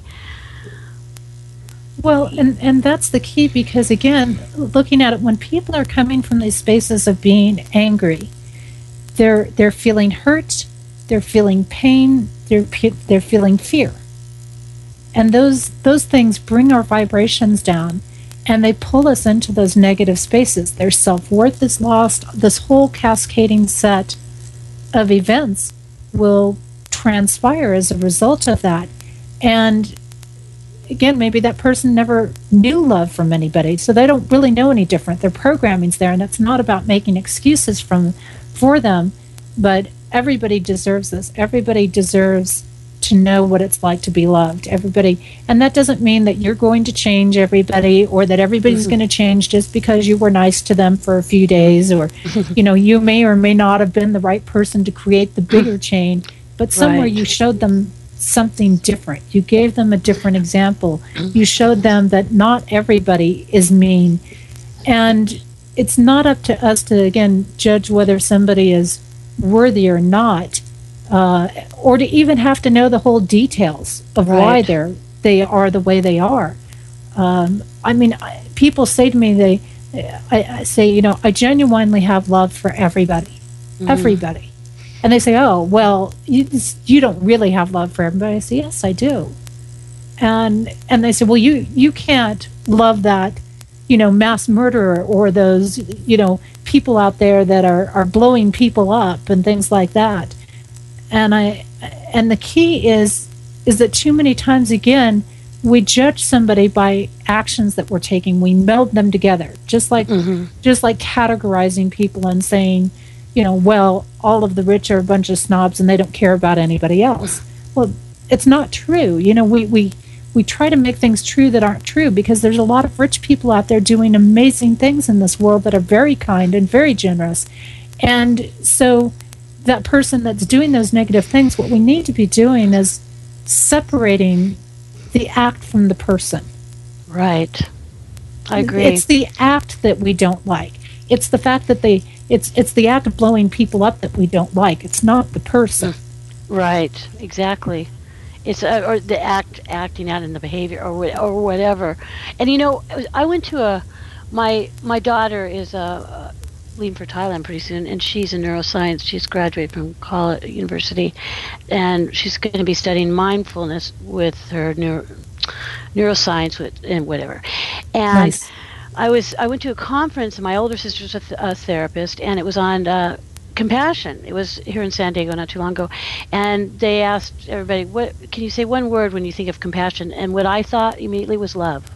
Well, and that's the key, because, again, looking at it, when people are coming from these spaces of being angry, they're feeling hurt, they're feeling pain, they're feeling fear. And those things bring our vibrations down. And they pull us into those negative spaces. Their self-worth is lost. This whole cascading set of events will transpire as a result of that. And again, maybe that person never knew love from anybody, so they don't really know any different. Their programming's there, and it's not about making excuses for them, but everybody deserves this. Everybody deserves to know what it's like to be loved. Everybody, and that doesn't mean that you're going to change everybody, or that everybody's going to change just because you were nice to them for a few days, or you may or may not have been the right person to create the bigger change, but somewhere you showed them something different. You gave them a different example. You showed them that not everybody is mean, and it's not up to us to, again, judge whether somebody is worthy or not. Or to even have to know the whole details of why they are the way they are. People say to me, I say, I genuinely have love for everybody, everybody. And they say, oh, well, you don't really have love for everybody. I say, yes, I do. And they say, well, you can't love that, mass murderer, or those, people out there that are blowing people up and things like that. And the key is that too many times, again, we judge somebody by actions that we're taking. We meld them together, just like categorizing people and saying, well, all of the rich are a bunch of snobs and they don't care about anybody else. Well, it's not true. We try to make things true that aren't true, because there's a lot of rich people out there doing amazing things in this world that are very kind and very generous. And so that person that's doing those negative things, what we need to be doing is separating the act from the person. Right. I agree. It's the act that we don't like. It's the fact that it's the act of blowing people up that we don't like. It's not the person. Right. Exactly. It's or the acting out in the behavior or whatever. And I went to my daughter is leaving for Thailand pretty soon, and she's in neuroscience. She's graduated from college university, and she's going to be studying mindfulness with her neuroscience and whatever. And Nice. I went to a conference, and my older sister's a therapist, and it was on compassion. It was here in San Diego not too long ago, and they asked everybody, "What can you say one word when you think of compassion?" And what I thought immediately was love.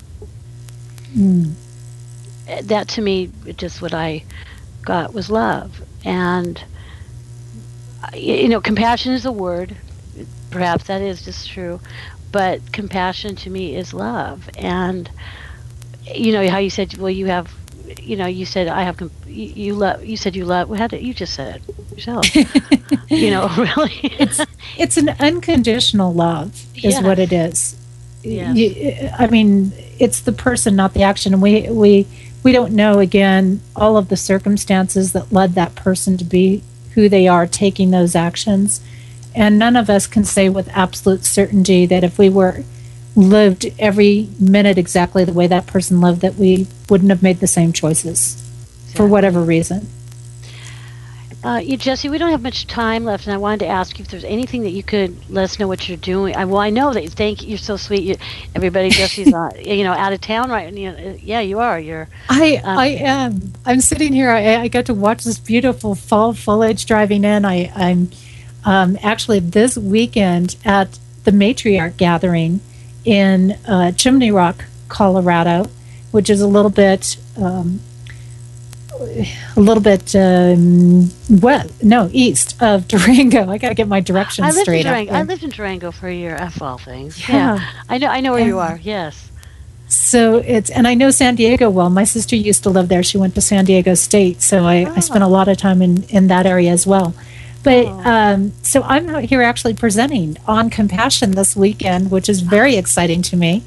That to me, just what I got was love. And compassion is a word. Perhaps that is just true, but compassion to me is love. And how you said, well, you have, you said I have, you love. You said you love. You just said it yourself. Really. It's an unconditional love, is what it is. Yes. I mean, it's the person, not the action. And we don't know, again, all of the circumstances that led that person to be who they are, taking those actions. And none of us can say with absolute certainty that if we lived every minute exactly the way that person lived, that we wouldn't have made the same choices for whatever reason. Jesse, we don't have much time left, and I wanted to ask you if there's anything that you could let us know what you're doing. I know that. Thank you. You're so sweet. Everybody, Jesse's out of town right. Yeah, you are. I am. I'm sitting here. I got to watch this beautiful fall foliage driving in. I'm actually this weekend at the Matriarch Gathering in Chimney Rock, Colorado, which is a little bit east of Durango. I got to get my directions straight. I lived in Durango for a year, of all things. Yeah. I know where you are. Yes. So and I know San Diego well. My sister used to live there. She went to San Diego State, so I spent a lot of time in that area as well. But so I'm out here actually presenting on compassion this weekend, which is very exciting to me.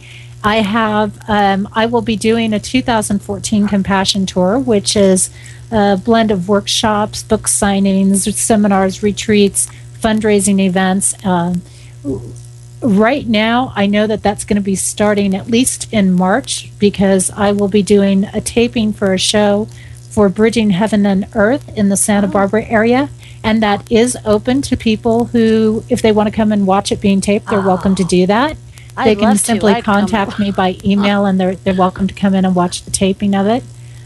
I will be doing a 2014 compassion tour, which is a blend of workshops, book signings, seminars, retreats, fundraising events. Right now, I know that that's going to be starting at least in March, because I will be doing a taping for a show for Bridging Heaven and Earth in the Santa Barbara area. And that is open to people who, if they want to come and watch it being taped, they're welcome to do that. They can simply contact me by email, and they're welcome to come in and watch the taping of it.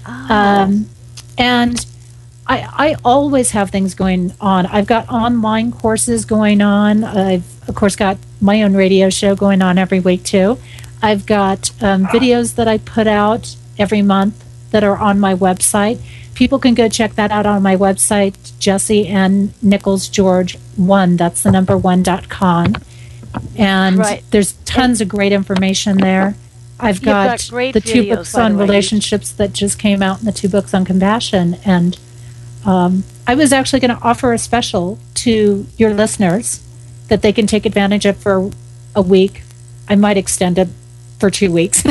And I always have things going on. I've got online courses going on. I've, of course, got my own radio show going on every week, too. I've got videos that I put out every month that are on my website. People can go check that out on my website, Jessie Ann Nichols George 1. That's the number 1.com. And there's tons of great information there. I've got the 2 books on relationships that just came out, and the 2 books on compassion. And I was actually going to offer a special to your listeners that they can take advantage of for a week. I might extend it for 2 weeks.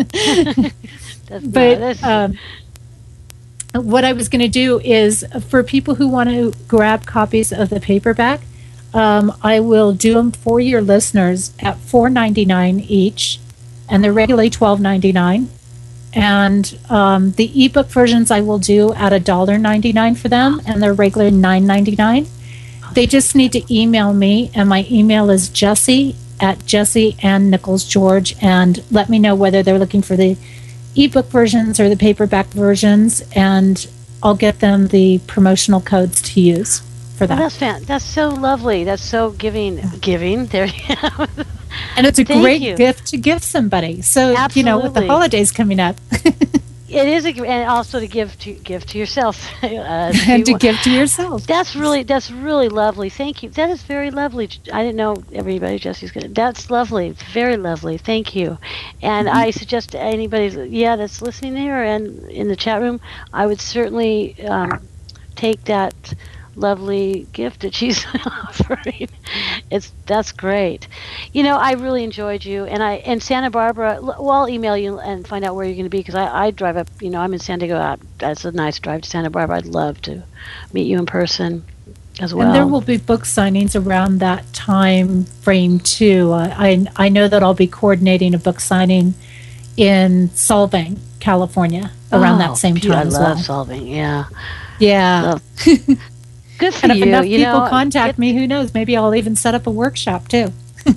But what I was going to do is, for people who want to grab copies of the paperback, I will do them for your listeners at $4.99 each, and they're regularly $12.99. And the ebook versions I will do at $1.99 for them, and they're regularly $9.99. They just need to email me, and my email is Jessie@JessieAnnNicholsGeorge, and let me know whether they're looking for the ebook versions or the paperback versions, and I'll get them the promotional codes to use. for that. That's so lovely. That's so giving. There you go. And it's a Thank great you. gift to give somebody. So, with the Absolutely. holidays coming up. It is, and also to give to yourself, And to give to yourself. That's really lovely. Thank you. That is very lovely. I didn't know everybody Jesse's gonna. That's lovely. Very lovely. Thank you. And I suggest to anybody, that's listening here and in the chat room, I would certainly take that lovely gift that she's offering. That's great. I really enjoyed you, and Santa Barbara. Well, I'll email you and find out where you're going to be, because I drive up. I'm in San Diego. That's a nice drive to Santa Barbara. I'd love to meet you in person as well. And there will be book signings around that time frame too. I know that I'll be coordinating a book signing in Solvang, California, around that same time as well. I love Solvang. Yeah. Good for and if you. enough people contact me, who knows? Maybe I'll even set up a workshop too.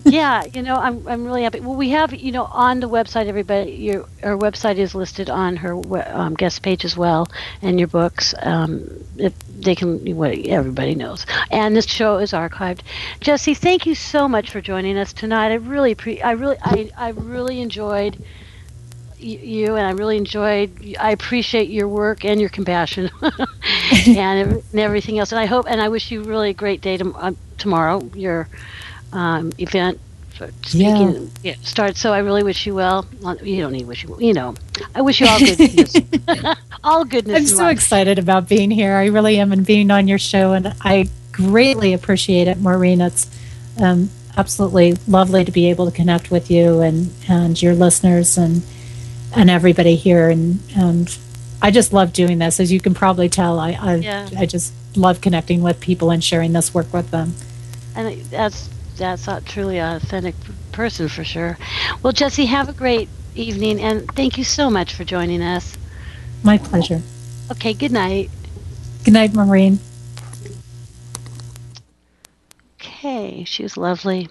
I'm really happy. Well, we have, on the website, everybody, our website is listed on her guest page as well, and your books. If they can, everybody knows. And this show is archived. Jesse, thank you so much for joining us tonight. I really enjoyed you, and I appreciate your work and your compassion and everything else. And I wish you really a great day tomorrow. Your event speaking starts. So I really wish you well. You don't need wish you. I wish you all goodness. All goodness. I'm so excited about being here. I really am, and being on your show, and I greatly appreciate it, Maureen. It's absolutely lovely to be able to connect with you and your listeners and everybody here, and I just love doing this. As you can probably tell, I just love connecting with people and sharing this work with them. And that's a truly authentic person for sure. Well, Jesse, have a great evening, and thank you so much for joining us. My pleasure. Okay, good night. Good night, Maureen. Okay, she was lovely.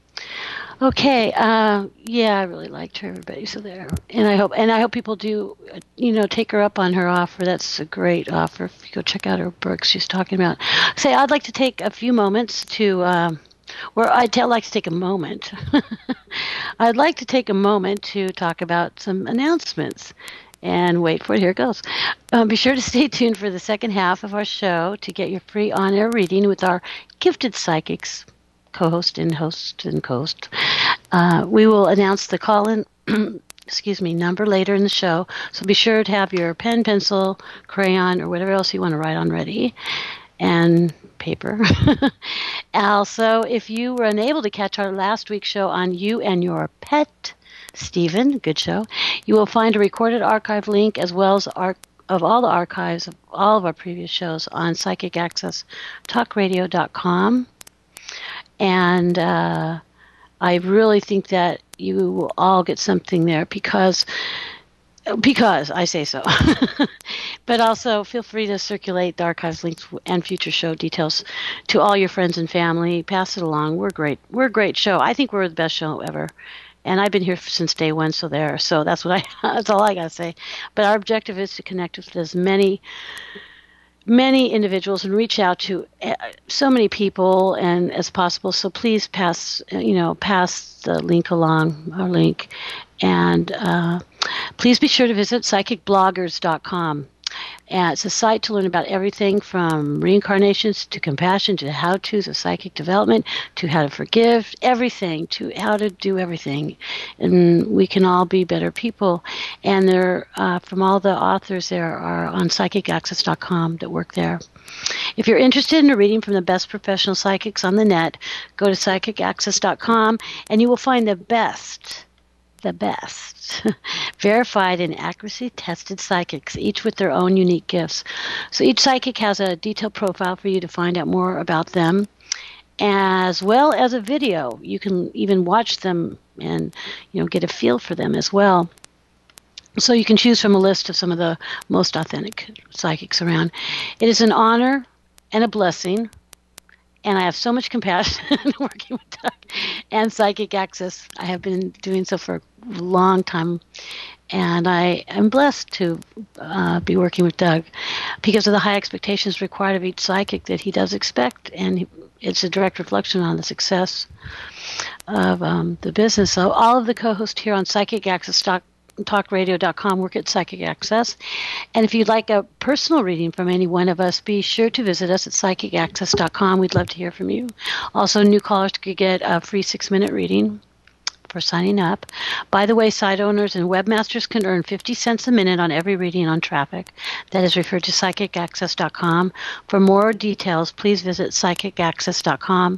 Okay, I really liked her, everybody. So there, and I hope people do, take her up on her offer. That's a great offer. If you go check out her books she's talking about. Say, I'd like to take a few moments to, I'd like to take a moment. I'd like to take a moment to talk about some announcements. And wait for it. Here it goes. Be sure to stay tuned for the second half of our show to get your free on-air reading with our gifted psychics. Co-host and host and co-host. We will announce the call-in number later in the show, so be sure to have your pen, pencil, crayon, or whatever else you want to write on ready, and paper. Also, if you were unable to catch our last week's show on You and Your Pet, Stephen, good show, you will find a recorded archive link as well as of all the archives of all of our previous shows on psychicaccesstalkradio.com. And I really think that you will all get something there because I say so. But also feel free to circulate the archives links and future show details to all your friends and family. Pass it along. We're great. We're a great show. I think we're the best show ever. And I've been here since day one, so that's all I got to say. But our objective is to connect with as many individuals and reach out to so many people and as possible. So please pass the link along, our link, and please be sure to visit psychicbloggers.com. And it's a site to learn about everything from reincarnations to compassion to how-tos of psychic development to how to forgive, everything, to how to do everything. And we can all be better people. And they're from all the authors there are on psychicaccess.com that work there. If you're interested in a reading from the best professional psychics on the net, go to psychicaccess.com and you will find the best verified and accuracy tested psychics, each with their own unique gifts. So each psychic has a detailed profile for you to find out more about them, as well as a video. You can even watch them and get a feel for them as well. So you can choose from a list of some of the most authentic psychics around. It is an honor and a blessing, and I have so much compassion working with Doug and Psychic Access. I have been doing so for a long time, And I am blessed to be working with Doug because of the high expectations required of each psychic that he does expect, and it's a direct reflection on the success of the business. So all of the co-hosts here on Psychic Access talkradio.com work at Psychic Access. And if you'd like a personal reading from any one of us, be sure to visit us at psychicaccess.com. We'd love to hear from you. Also, new callers could get a free 6-minute reading for signing up. By the way, site owners and webmasters can earn 50 cents a minute on every reading on traffic. That is referred to psychicaccess.com. For more details, please visit psychicaccess.com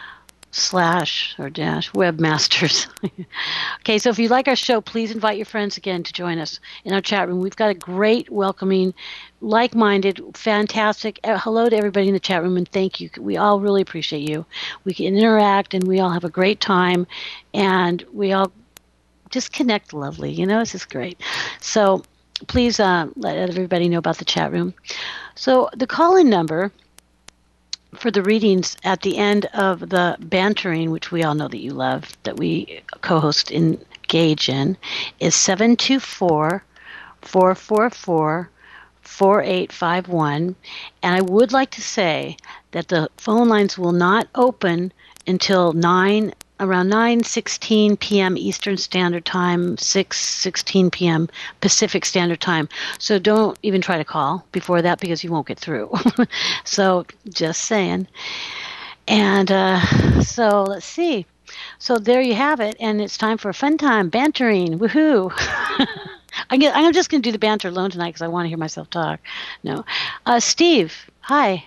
/webmasters. Okay, so if you like our show, please invite your friends again to join us in our chat room. We've got a great, welcoming, like-minded, fantastic hello to everybody in the chat room, and thank you. We all really appreciate you. We can interact, and we all have a great time, and we all just connect lovely. You know, it's just great. So please let everybody know about the chat room. So the call-in number for the readings at the end of the bantering, which we all know that you love, that we co-host engage in, is 724-444-4851. And I would like to say that the phone lines will not open until around 9:16 p.m. Eastern Standard Time, 6:16 p.m. Pacific Standard Time. So don't even try to call before that because you won't get through. So just saying. And so let's see. So there you have it, and it's time for a fun time, bantering. Woohoo! I'm just going to do the banter alone tonight because I want to hear myself talk. No. Steve, hi.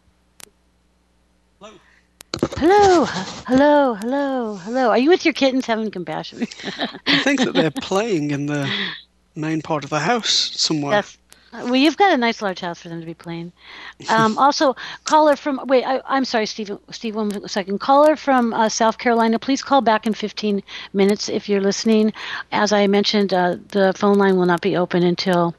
Hello. Are you with your kittens having compassion? I think that they're playing in the main part of the house somewhere. Well, you've got a nice large house for them to be playing. Also, caller from, I'm sorry, Steve, 1 second. Caller from South Carolina, please call back in 15 minutes if you're listening. As I mentioned, the phone line will not be open until,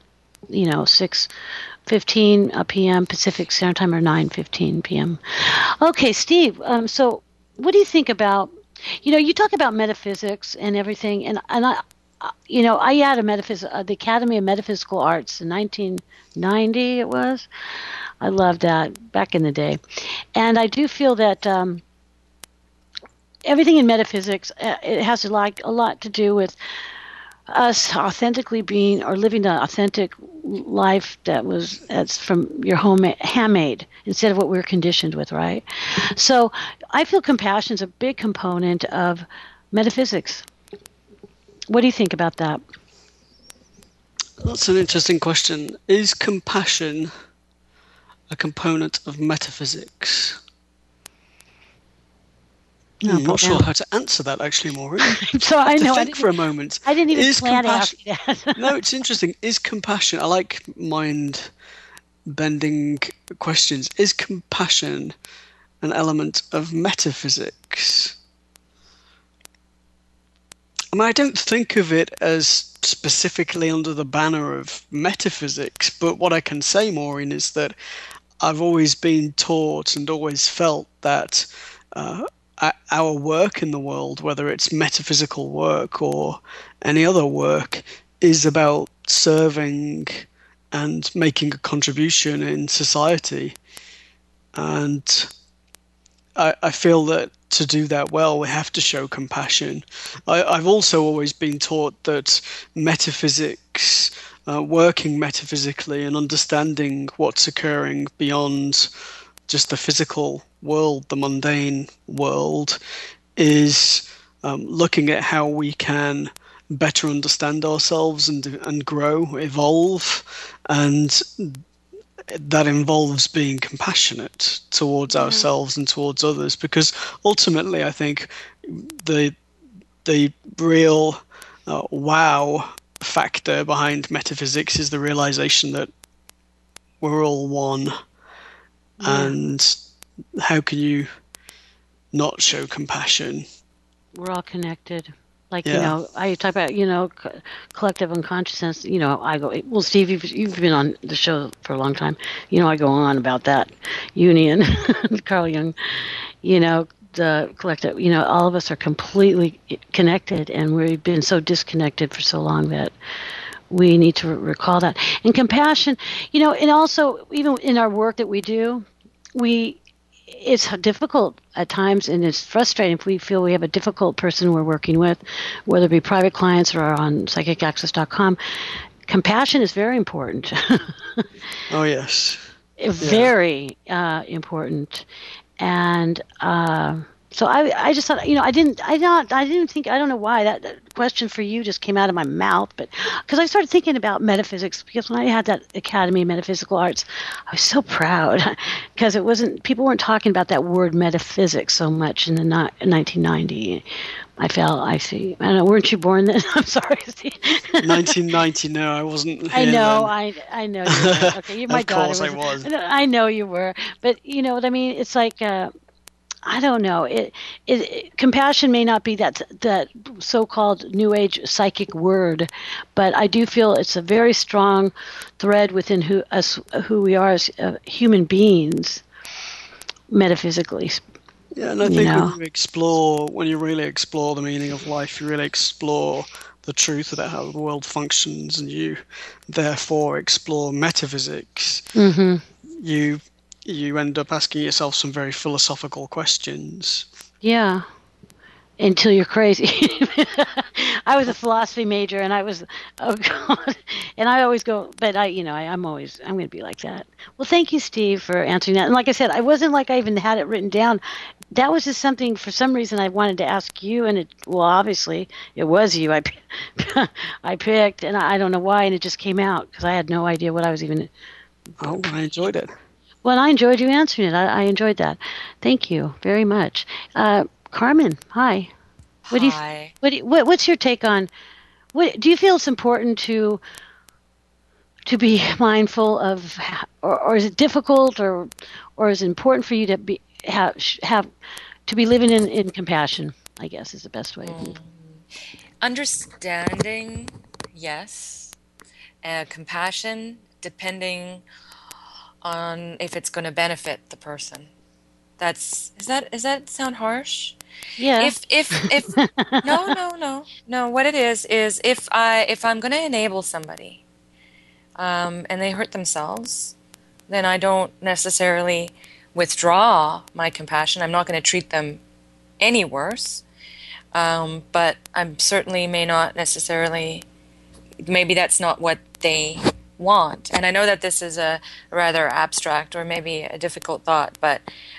6:15 p.m. Pacific Standard Time or 9:15 p.m. Okay, Steve, so what do you think about, you talk about metaphysics and everything, and I had the Academy of Metaphysical Arts in 1990, it was. I loved that back in the day. And I do feel that everything in metaphysics, it has a lot to do with us authentically being or living the authentic life that's from your home handmade instead of what we're conditioned with, right? So I feel compassion is a big component of metaphysics. What do you think about that? That's an interesting question. Is compassion a component of metaphysics? I'm not sure how to answer that, actually, Maureen. So I know. Think for a moment. I didn't even plan to ask you that. No, it's interesting. Is compassion? I like mind-bending questions. Is compassion an element of metaphysics? I mean, I don't think of it as specifically under the banner of metaphysics, but what I can say, Maureen, is that I've always been taught and always felt that our work in the world, whether it's metaphysical work or any other work, is about serving and making a contribution in society. And I feel that to do that well, we have to show compassion. I've also always been taught that metaphysics, working metaphysically and understanding what's occurring beyond just the physical world, the mundane world, is looking at how we can better understand ourselves and grow, evolve, and that involves being compassionate towards ourselves and towards others, because ultimately I think the real wow factor behind metaphysics is the realization that we're all one. And how can you not show compassion? We're all connected. Like, I talk about, collective unconsciousness. I go, well, Steve, you've been on the show for a long time. I go on about that union, Carl Jung, the collective, all of us are completely connected, and we've been so disconnected for so long that we need to recall that. And compassion, and also even in our work that we do, it's difficult at times, and it's frustrating if we feel we have a difficult person we're working with, whether it be private clients or on psychicaccess.com. Compassion is very important. Oh, yes. Very important. And so I just thought, I don't know why that question for you just came out of my mouth, but because I started thinking about metaphysics, because when I had that Academy of Metaphysical Arts, I was so proud because people weren't talking about that word metaphysics so much in 1990. I don't know, weren't you born then? I'm sorry, Steve. 1990, no, I wasn't. I know, I know you were. Okay, my daughter Of course I was. I know you were, but you know what I mean. It's like I don't know. Compassion may not be that so-called New Age psychic word, but I do feel it's a very strong thread within who we are as human beings, metaphysically. Yeah, and I think when you really explore the meaning of life, you really explore the truth about how the world functions, and you therefore explore metaphysics. Mm-hmm. You end up asking yourself some very philosophical questions. Yeah. Until you're crazy. I was a philosophy major, and oh God, and I always go, but I'm going to be like that. Well, thank you, Steve, for answering that. And like I said, I wasn't like I even had it written down. That was just something, for some reason, I wanted to ask you, and obviously, it was you I picked, and I don't know why, and it just came out, because I had no idea what I was even... Oh, I enjoyed it. Well, I enjoyed you answering it. I enjoyed that. Thank you very much. Carmen, hi. Hi. What's your take on? Do you feel it's important to be mindful of, or is it difficult, or is it important for you to be living in compassion? I guess is the best way. Understanding, yes. Compassion, depending on if it's going to benefit the person. Does that sound harsh? Yeah. If no. What it is if I'm going to enable somebody, and they hurt themselves, then I don't necessarily withdraw my compassion. I'm not going to treat them any worse, but I'm certainly may not necessarily. Maybe that's not what they want, and I know that this is a rather abstract or maybe a difficult thought, but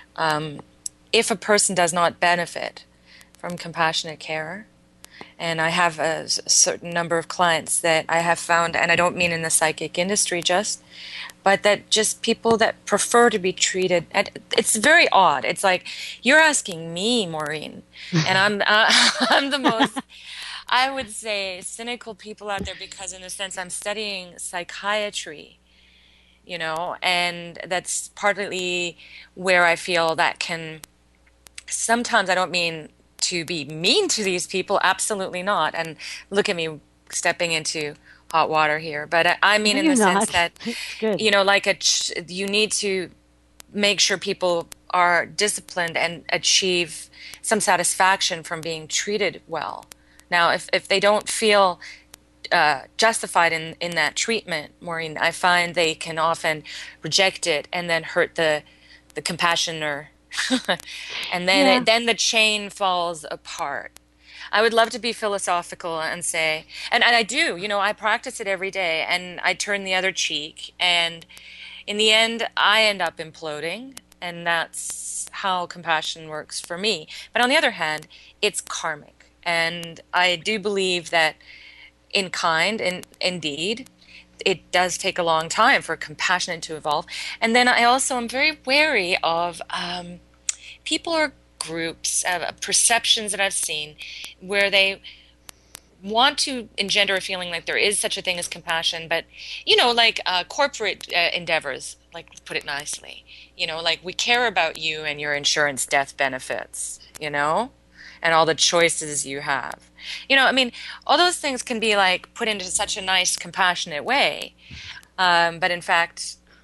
if a person does not benefit from compassionate care, and I have a certain number of clients that I have found, and I don't mean in the psychic industry but that just people that prefer to be treated, and it's very odd. It's like you're asking me, Maureen, and I'm the most, I would say, cynical people out there, because in a sense I'm studying psychiatry, and that's partly where I feel that can, sometimes I don't mean to be mean to these people, absolutely not, and look at me stepping into hot water here, but I mean in the sense that, you need to make sure people are disciplined and achieve some satisfaction from being treated well. Now, if they don't feel justified in that treatment, Maureen, I find they can often reject it and then hurt the compassioner, and then the chain falls apart. I would love to be philosophical and say, and I do, I practice it every day, and I turn the other cheek, and in the end, I end up imploding, and that's how compassion works for me. But on the other hand, it's karmic, and I do believe that in kind, and indeed, it does take a long time for compassion to evolve. And then I also am very wary of people or groups, perceptions that I've seen, where they want to engender a feeling like there is such a thing as compassion, but, like corporate endeavors, like, let's put it nicely, like we care about you and your insurance death benefits, and all the choices you have. All those things can be like put into such a nice, compassionate way. But in fact,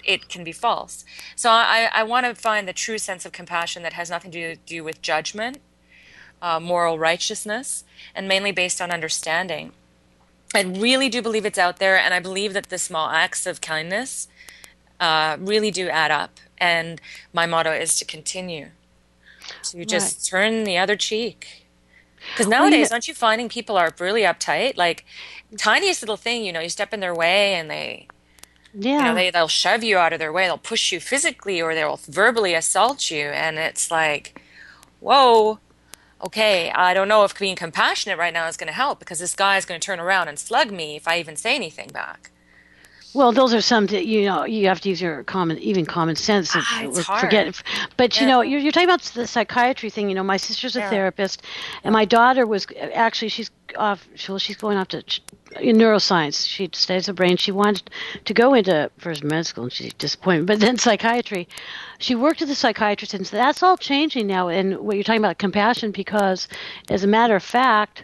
it can be false. So I want to find the true sense of compassion that has nothing to do with judgment, moral righteousness, and mainly based on understanding. I really do believe it's out there, and I believe that the small acts of kindness really do add up. And my motto is to continue to just turn the other cheek. Because nowadays, aren't you finding people are really uptight? Like, tiniest little thing, you step in their way and they'll shove you out of their way. They'll push you physically or they'll verbally assault you. And it's like, whoa, okay, I don't know if being compassionate right now is going to help because this guy is going to turn around and slug me if I even say anything back. Well, those are some that, you have to use your common sense. It's hard. Forget, but you're talking about the psychiatry thing. My sister's a therapist, and my daughter was actually she's going off to in neuroscience. She studies the brain. She wanted to go into first med school, and she's disappointed. But then psychiatry. She worked with a psychiatrist, and so that's all changing now. And what you're talking about compassion, because as a matter of fact,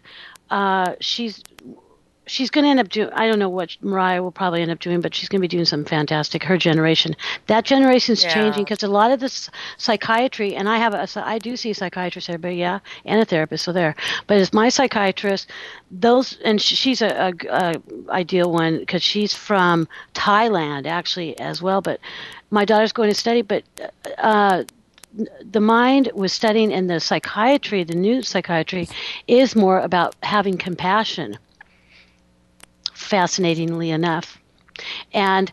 she's going to end up doing, I don't know what Mariah will probably end up doing, but she's going to be doing something fantastic. Her generation. That generation's changing because a lot of this psychiatry, and I do see a psychiatrist, everybody, and a therapist, so there. But as my psychiatrist, and she's a ideal one because she's from Thailand, actually, as well. But my daughter's going to study, but the mind was studying, and the psychiatry, the new psychiatry, is more about having compassion. Fascinatingly enough, and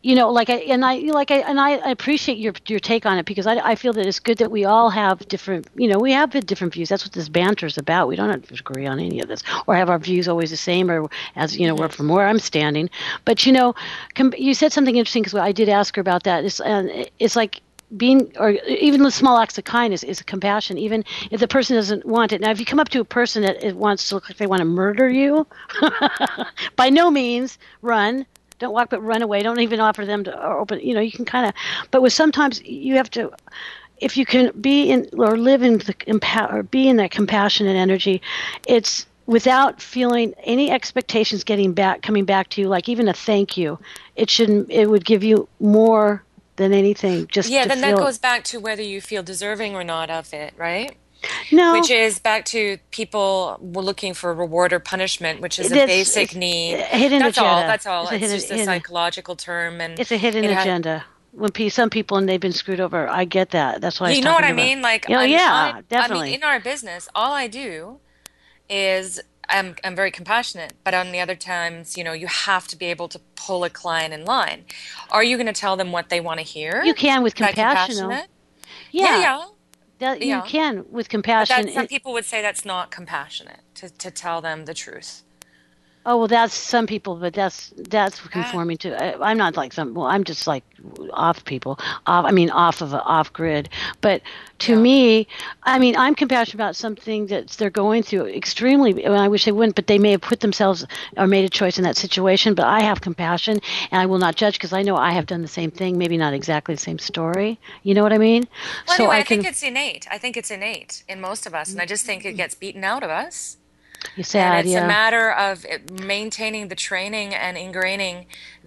I appreciate your take on it because I feel that it's good that we all have different different views. That's what this banter is about. We don't have to agree on any of this or have our views always the same, or as from where I'm standing. But you said something interesting because I did ask her about that. It's like being, or even the small acts of kindness is compassion, even if the person doesn't want it. Now, if you come up to a person that wants to look like they want to murder you, by no means run. Don't walk, but run away. Don't even offer them to open. You can kind of, but with sometimes you have to, if you can be in or live in or be in that compassionate energy, it's without feeling any expectations coming back to you, like even a thank you. It would give you more than anything. Then that goes back to whether you feel deserving or not of it, right? No. Which is back to people looking for reward or punishment, which is a basic need. Hidden agenda. That's all. It's just a psychological term, and it's a hidden agenda. When some people and they've been screwed over, I get that. That's why you know what I mean. Like, definitely. I mean, in our business, all I do is I'm very compassionate, but on the other times, you have to be able to pull a client in line. Are you going to tell them what they want to hear? You can with compassion. Yeah. You can with compassion. But some people would say that's not compassionate to tell them the truth. Oh, well, that's some people, but that's conforming to. I'm not like some. Well, I'm just like off people. Off grid. But to me, I'm compassionate about something that they're going through extremely. I wish they wouldn't, but they may have put themselves or made a choice in that situation. But I have compassion, and I will not judge because I know I have done the same thing. Maybe not exactly the same story. You know what I mean? Well, anyway, I think it's innate. I think it's innate in most of us, and I just think it gets beaten out of us. And it's a matter of maintaining the training and ingraining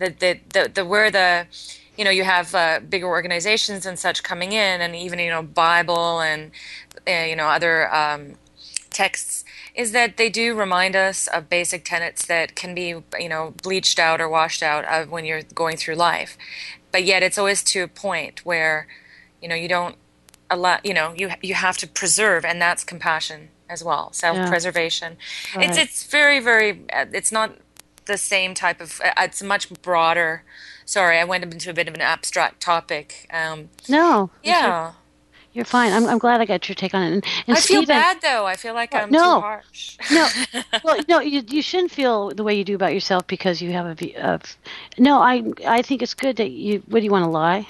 where you have bigger organizations and such coming in, and even Bible and other texts, is that they do remind us of basic tenets that can be bleached out or washed out of when you're going through life, but yet it's always to a point where you don't allow you have to preserve, and that's compassion as well, self-preservation. Right. It's very, very, it's not the same type of, it's much broader. Sorry, I went into a bit of an abstract topic. No. Yeah. You're fine. I'm glad I got your take on it. And I feel bad, though. I feel like I'm too harsh. No. Well, no, you shouldn't feel the way you do about yourself because you have a view of... No, I think it's good that you... What, do you want to lie?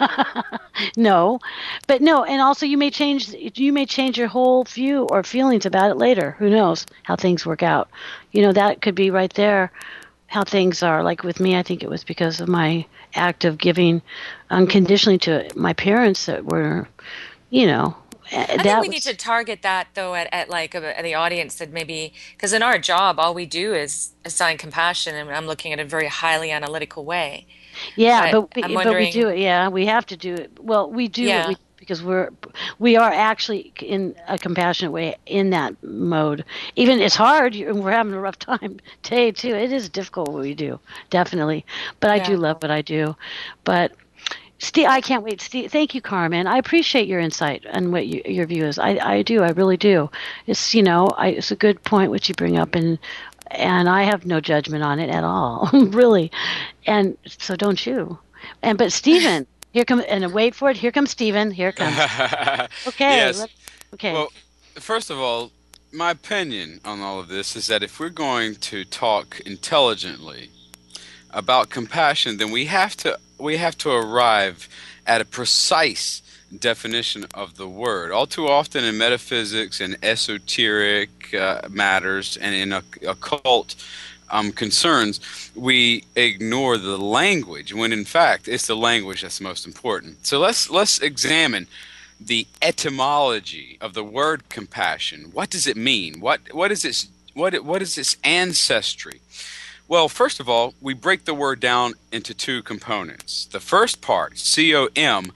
No. But no, and also you may change your whole view or feelings about it later. Who knows how things work out. That could be right there how things are. Like with me, I think it was because of my act of giving unconditionally to my parents that were... I think we need to target that, though, at the audience that maybe, because in our job, all we do is assign compassion, and I'm looking at a very highly analytical way. Yeah, but I'm we wondering, do it. Yeah, we have to do it. Well, we do Yeah. it because we are actually in a compassionate way in that mode. Even it's hard. We're having a rough time today too. It is difficult what we do, definitely. But I do Yeah. love what I do. But Steve, I can't wait. Steve, thank you, Carmen. I appreciate your insight and what your view is. I do. I really do. It's it's a good point which you bring up, and I have no judgment on it at all, really. And so don't you. But Stephen, here comes, and wait for it. Here comes Stephen. Here comes. Okay. Yes. Okay. Well, first of all, my opinion on all of this is that if we're going to talk intelligently about compassion, then we have to arrive at a precise definition of the word. All too often in metaphysics and esoteric matters and in occult concerns, we ignore the language when in fact it's the language that's most important. So let's examine the etymology of the word compassion. What does it mean? What is its ancestry? Well, first of all, we break the word down into two components. The first part, com,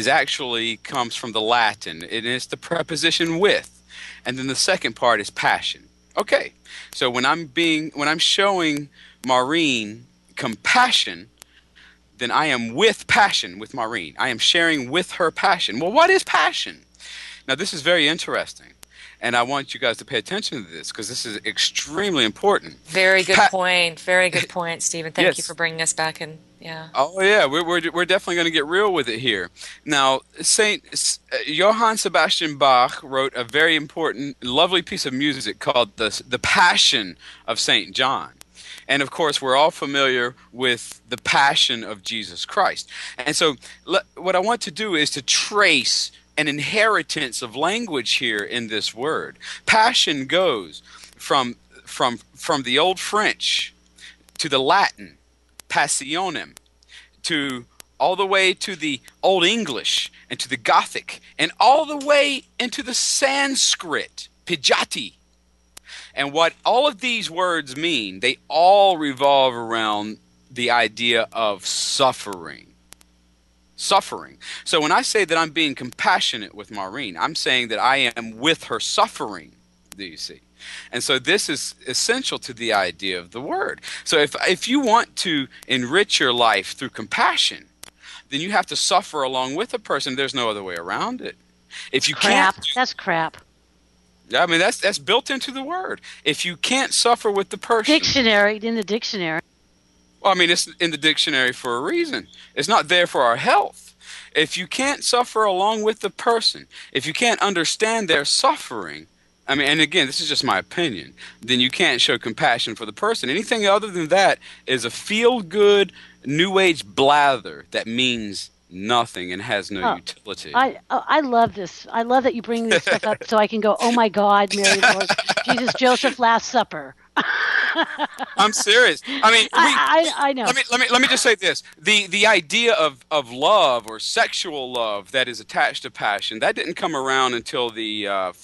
comes from the Latin. It is the preposition with. And then the second part is passion. Okay, so when I'm showing Maureen compassion, then I am with passion with Maureen. I am sharing with her passion. Well, what is passion? Now, this is very interesting. And I want you guys to pay attention to this because this is extremely important. Very good point. Very good point, Stephen. Thank Yes. you for bringing us back in. Yeah. Oh yeah, we're definitely going to get real with it here. Now, Saint Johann Sebastian Bach wrote a very important, lovely piece of music called the Passion of Saint John. And of course, we're all familiar with the Passion of Jesus Christ. And so what I want to do is to trace an inheritance of language here in this word. Passion goes from the Old French to the Latin, passionem, to all the way to the Old English and to the Gothic, and all the way into the Sanskrit, pijati. And what all of these words mean, they all revolve around the idea of suffering. Suffering. So when I say that I'm being compassionate with Maureen, I'm saying that I am with her suffering, do you see? And so this is essential to the idea of the word. So if you want to enrich your life through compassion, then you have to suffer along with a person. There's no other way around it. If you crap. can't, That's crap. I mean, that's built into the word. If you can't suffer with the person, In the dictionary. well, I mean, it's in the dictionary for a reason. It's not there for our health. If you can't suffer along with the person, if you can't understand their suffering, I mean, and again, this is just my opinion, then you can't show compassion for the person. Anything other than that is a feel-good, new age blather that means nothing and has no utility. I love this. I love that you bring this stuff up so I can go, oh my God, Mary, Lord, Jesus, Joseph, Last Supper. I'm serious. I mean, I know. Let me just say this: the idea of love or sexual love that is attached to passion, that didn't come around until the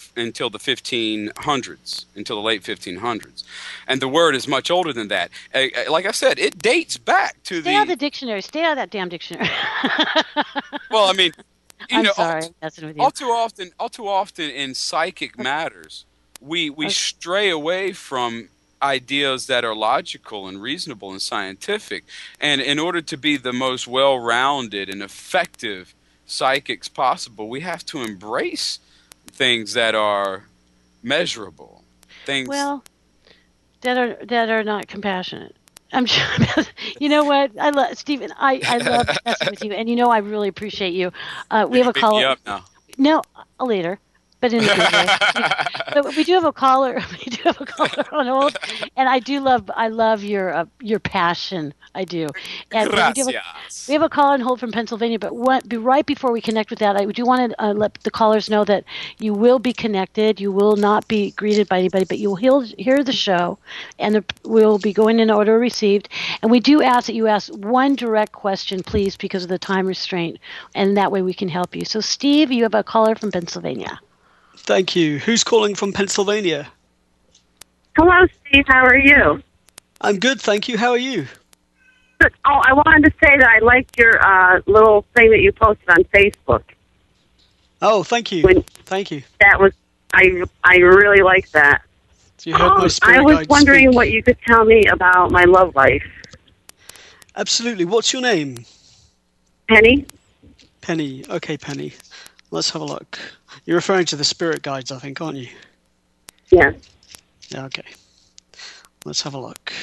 1500s, until the late 1500s, and the word is much older than that. Like I said, it dates back to Stay out of the dictionary. Stay out of that damn dictionary. Well, I mean, I'm sorry, I'm messing with you. all too often in psychic matters, we stray away from ideas that are logical and reasonable and scientific. And in order to be the most well-rounded and effective psychics possible, we have to embrace things that are measurable. Things that are not compassionate. I'm sure. You know what? I love Stephen. I love messing with you, and I really appreciate you. We have a caller. Me up now. No, later. But in a good way. But we do have a caller. We do have a caller on hold, and I love your passion. I do. And we have a caller on hold from Pennsylvania. But right before we connect with that, I do want to let the callers know that you will be connected. You will not be greeted by anybody, but you will hear the show, and we'll be going in order received. And we do ask that you ask one direct question, please, because of the time restraint, and that way we can help you. So, Steve, you have a caller from Pennsylvania. Thank you. Who's calling from Pennsylvania? Hello, Steve. How are you? I'm good, thank you. How are you? I wanted to say that I liked your little thing that you posted on Facebook. Oh, thank you. Thank you. That was, I really liked that. So you heard my spirit I was guide wondering speak. what you could tell me about my love life. Absolutely. What's your name? Penny? Penny. Okay, Penny. Let's have a look. You're referring to the spirit guides, I think, aren't you? Yes. Yeah, okay. Let's have a look.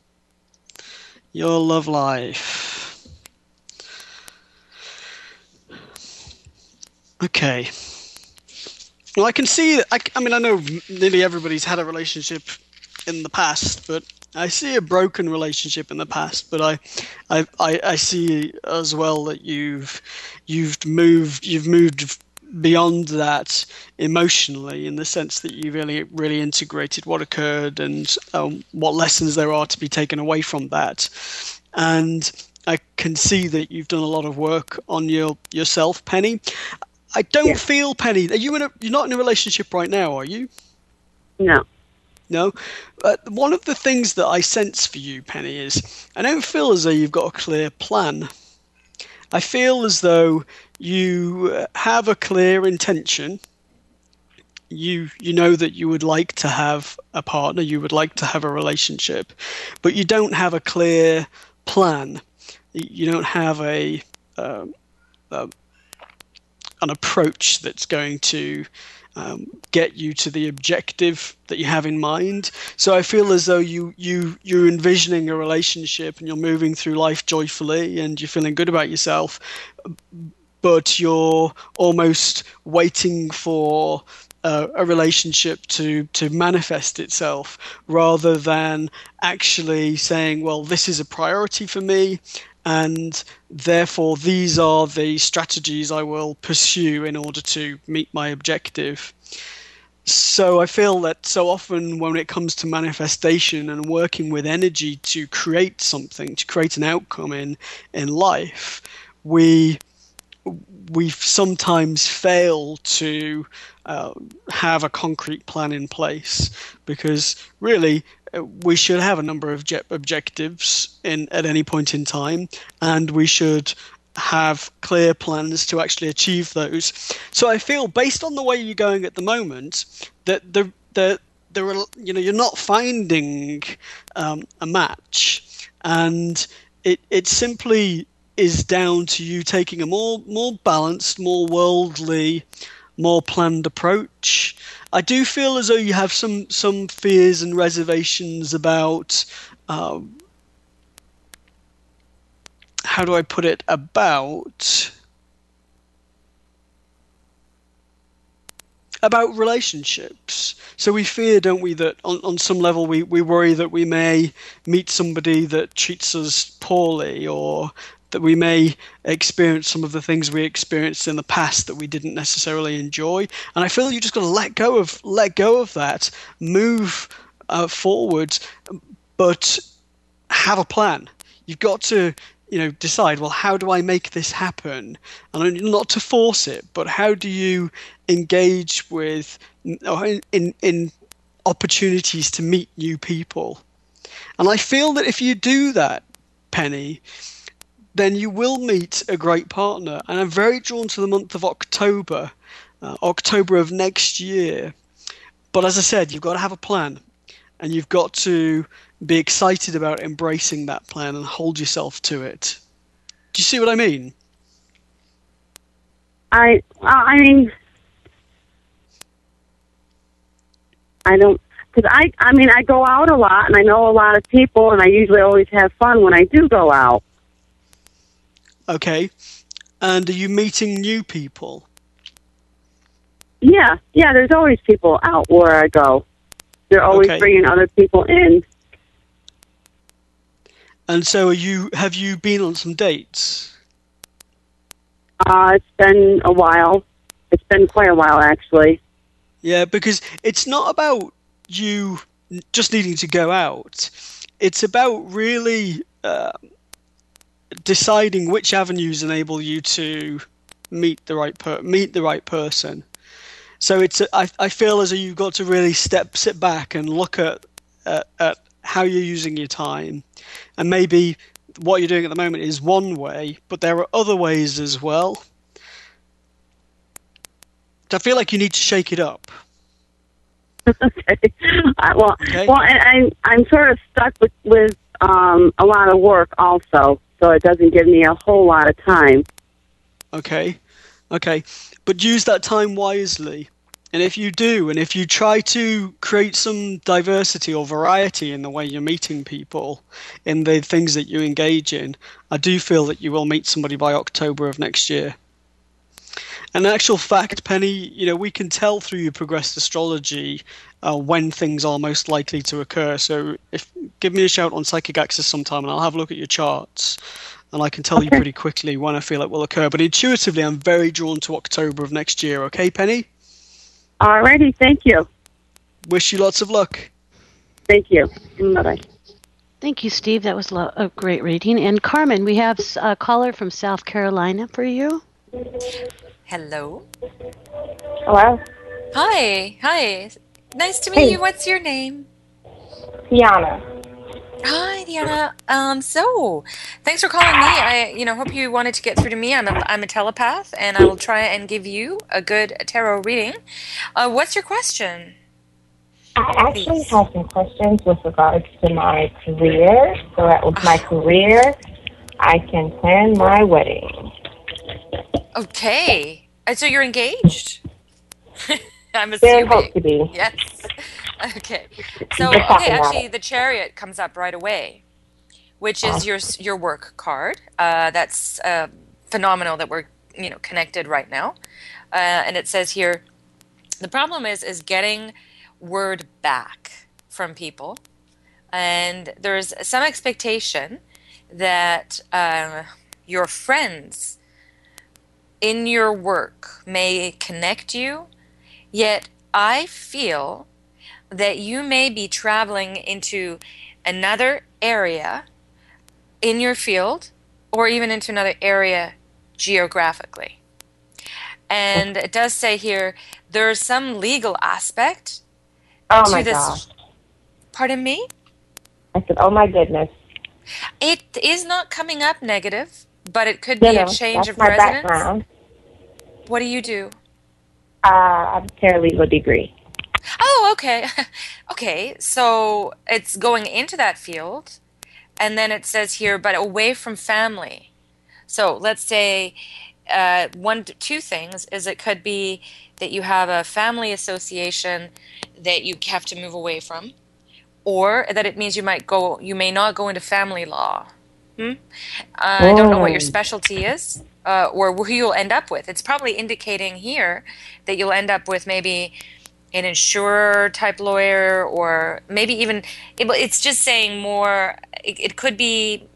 Your love life. Okay. Well, I can see that. I mean, I know nearly everybody's had a relationship in the past, but I see a broken relationship in the past. But I see as well that you've moved beyond that emotionally, in the sense that you really integrated what occurred and what lessons there are to be taken away from that. And I can see that you've done a lot of work on yourself, Penny. I don't feel, Penny, you're not in a relationship right now, are you? No. No? One of the things that I sense for you, Penny, is I don't feel as though you've got a clear plan. I feel as though you have a clear intention. You know that you would like to have a partner, you would like to have a relationship, but you don't have a clear plan. You don't have an approach that's going to get you to the objective that you have in mind. So I feel as though you're envisioning a relationship and you're moving through life joyfully and you're feeling good about yourself, but you're almost waiting for a relationship to manifest itself, rather than actually saying, well, this is a priority for me, and therefore these are the strategies I will pursue in order to meet my objective. So I feel that so often when it comes to manifestation and working with energy to create something, to create an outcome in life, we sometimes fail to have a concrete plan in place, because really we should have a number of objectives at any point in time, and we should have clear plans to actually achieve those. So I feel, based on the way you're going at the moment, that you're not finding a match, and it simply is down to you taking a more balanced, more worldly, more planned approach. I do feel as though you have some fears and reservations about how do I put it, about relationships. So we fear, don't we, that on some level we worry that we may meet somebody that treats us poorly, or that we may experience some of the things we experienced in the past that we didn't necessarily enjoy. And I feel you just got to let go of that, move forward, but have a plan. You've got to decide, well, how do I make this happen? And not to force it, but how do you engage with in opportunities to meet new people? And I feel that if you do that, Penny, then you will meet a great partner. And I'm very drawn to the month of October of next year. But as I said, you've got to have a plan, and you've got to be excited about embracing that plan and hold yourself to it. Do you see what I mean? I mean, I don't, because I go out a lot, and I know a lot of people, and I usually always have fun when I do go out. Okay. And are you meeting new people? Yeah, there's always people out where I go. They're always bringing other people in. And so have you been on some dates? It's been a while. It's been quite a while, actually. Yeah, because it's not about you just needing to go out. It's about really deciding which avenues enable you to meet the right person. So I feel as though you've got to really sit back and look at how you're using your time, and maybe what you're doing at the moment is one way, but there are other ways as well. I feel like you need to shake it up. Okay. Well, Okay. well, and I'm sort of stuck with a lot of work also, so it doesn't give me a whole lot of time. Okay. But use that time wisely. And if you do, and if you try to create some diversity or variety in the way you're meeting people, in the things that you engage in, I do feel that you will meet somebody by October of next year. And in actual fact, Penny, we can tell through your progressed astrology when things are most likely to occur. So give me a shout on Psychic Access sometime, and I'll have a look at your charts, and I can tell you pretty quickly when I feel it will occur. But intuitively, I'm very drawn to October of next year. Okay, Penny? Alrighty, thank you. Wish you lots of luck. Thank you. Bye-bye. Thank you, Steve. That was a great reading. And Carmen, we have a caller from South Carolina for you. Hello. Hello? Hi. Nice to meet you. What's your name? Tiana. Hi, Deanna. So, thanks for calling me. I, hope you wanted to get through to me. I'm a telepath, and I will try and give you a good tarot reading. What's your question? I actually have some questions with regards to my career. So that with my career, I can plan my wedding. Okay. So you're engaged? I'm Very assuming. hope to be. Yes. Okay. So, okay, actually, the Chariot comes up right away, which is your work card. That's phenomenal that we're, connected right now. And it says here, the problem is getting word back from people. And there's some expectation that your friends in your work may connect you, yet I feel that you may be traveling into another area in your field or even into another area geographically. And it does say here there's some legal aspect to this. Gosh. Pardon me? I said, oh my goodness. It is not coming up negative, but it could be a change of my residence. Background. What do you do? I have a paralegal degree. Oh, okay. Okay, so it's going into that field, and then it says here, but away from family. So let's say two things is it could be that you have a family association that you have to move away from, or that it means you may not go into family law. I don't know what your specialty is, or who you'll end up with. It's probably indicating here that you'll end up with maybe an insurer type lawyer, or maybe even it's just saying more. It could be.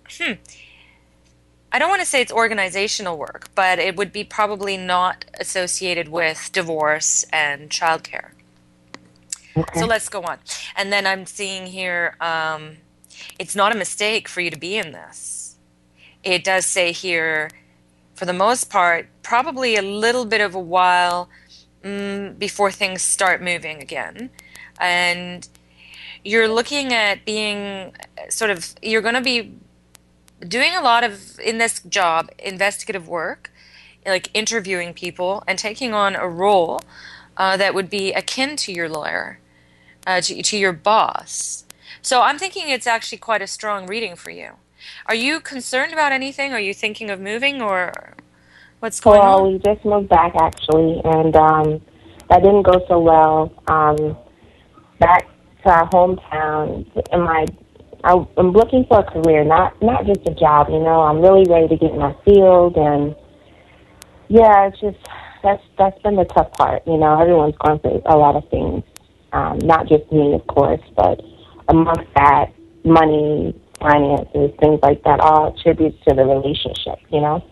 I don't want to say it's organizational work, but it would be probably not associated with divorce and childcare. Okay. So let's go on. And then I'm seeing here, it's not a mistake for you to be in this. It does say here, for the most part, probably a little bit of a while before things start moving again. And you're looking at being you're going to be doing a lot of, in this job, investigative work, like interviewing people and taking on a role that would be akin to your lawyer, to your boss. So I'm thinking it's actually quite a strong reading for you. Are you concerned about anything? Are you thinking of moving, or what's going on? Well, we just moved back, actually, and that didn't go so well. Back to our hometown, I'm looking for a career, not just a job, I'm really ready to get in my field, and yeah, it's just, that's been the tough part, everyone's going through a lot of things, not just me, of course, but amongst that, money, finances, things like that, all attributes to the relationship,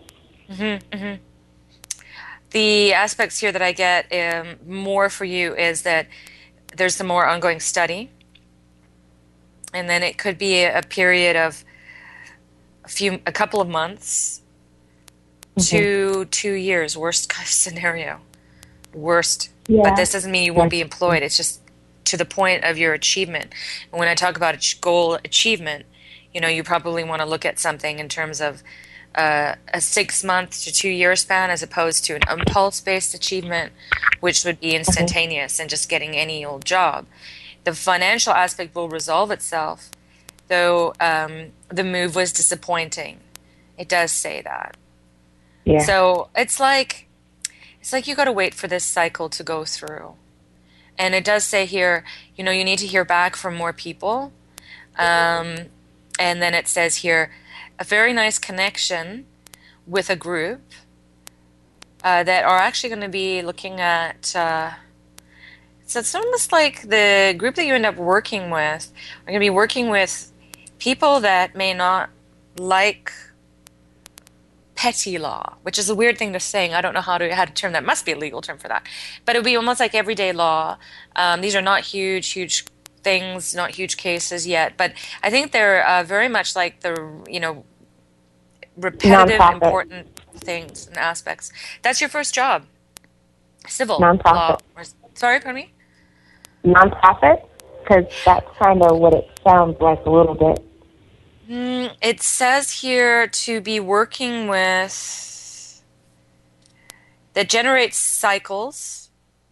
The aspects here that I get more for you is that there's some more ongoing study. And then it could be a period of a couple of months to 2 years, worst case scenario. Worst. Yeah. But this doesn't mean you won't be employed. It's just to the point of your achievement. And when I talk about goal achievement, You probably want to look at something in terms of a 6 month to 2 year span as opposed to an impulse based achievement, which would be instantaneous and just getting any old job. The financial aspect will resolve itself, though the move was disappointing. It does say that. Yeah. So it's like you got to wait for this cycle to go through. And it does say here, you need to hear back from more people. And then it says here, a very nice connection with a group that are actually going to be looking at, so it's almost like the group that you end up working with are going to be working with people that may not like petty law, which is a weird thing to say. I don't know how to term that. Must be a legal term for that. But it would be almost like everyday law. These are not huge things, not huge cases yet, but I think they're very much like the, repetitive, Non-profit. important things and aspects. That's your first job. Civil Non-profit. law. Sorry, pardon me? Non-profit? Because that's kind of what it sounds like a little bit. It says here to be working with that generates cycles.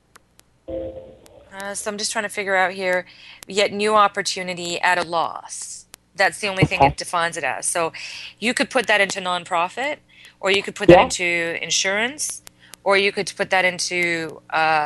So I'm just trying to figure out here, yet new opportunity at a loss. That's the only thing it defines it as. So you could put that into nonprofit, or you could put that into insurance, or you could put that into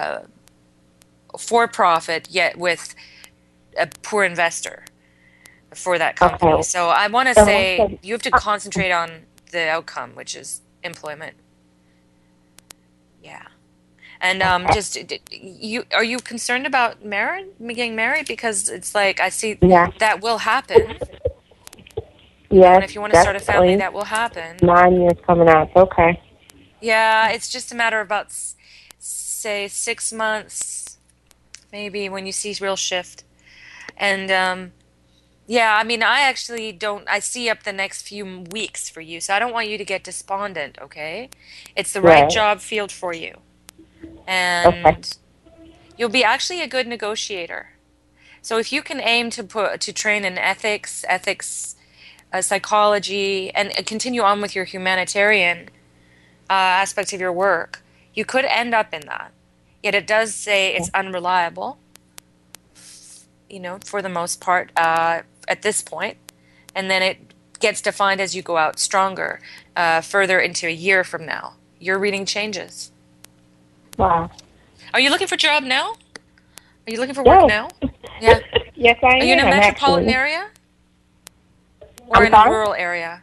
for-profit, yet with a poor investor for that company. Okay. So I want to say you have to concentrate on the outcome, which is employment. Yeah. And are you concerned about getting married? Because it's like I see that will happen. Yes, and if you want to start a family, that will happen. 9 years coming up. Okay. Yeah, it's just a matter of about, say, 6 months, maybe, when you see real shift. And yeah, I mean, I actually don't. I see up the next few weeks for you, so I don't want you to get despondent. Okay, it's the right job field for you, and you'll be actually a good negotiator. So if you can aim to train in ethics, psychology, and continue on with your humanitarian aspect of your work, you could end up in that. Yet it does say it's unreliable, for the most part at this point. And then it gets defined as you go out stronger further into a year from now. Your reading changes. Wow. Are you looking for a job now? Are you looking for work now? Yeah. Yes, I am. Are you in a metropolitan area? Or in a rural area?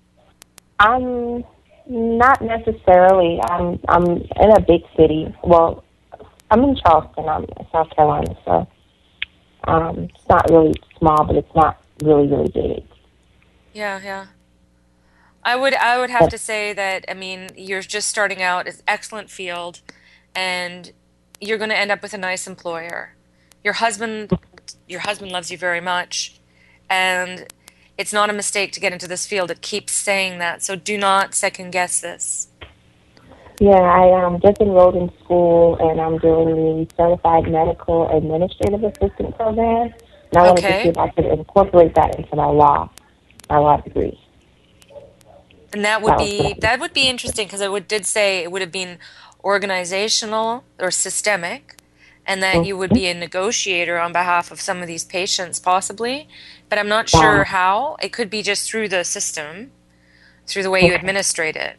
Not necessarily. I'm in a big city. Well, I'm in Charleston. I'm in South Carolina, so it's not really small, but it's not really, really big. Yeah. I would have to say that, I mean, you're just starting out. It's an excellent field, and you're going to end up with a nice employer. Your husband loves you very much, and it's not a mistake to get into this field. It keeps saying that, so do not second guess this. Yeah, I just enrolled in school, and I'm doing the Certified Medical Administrative Assistant program. And I wanted to see if I could incorporate that into my law degree. And that would be interesting, because it did say it would have been organizational or systemic, and that you would be a negotiator on behalf of some of these patients, possibly. But I'm not sure how. It could be just through the system, through the way you administer it.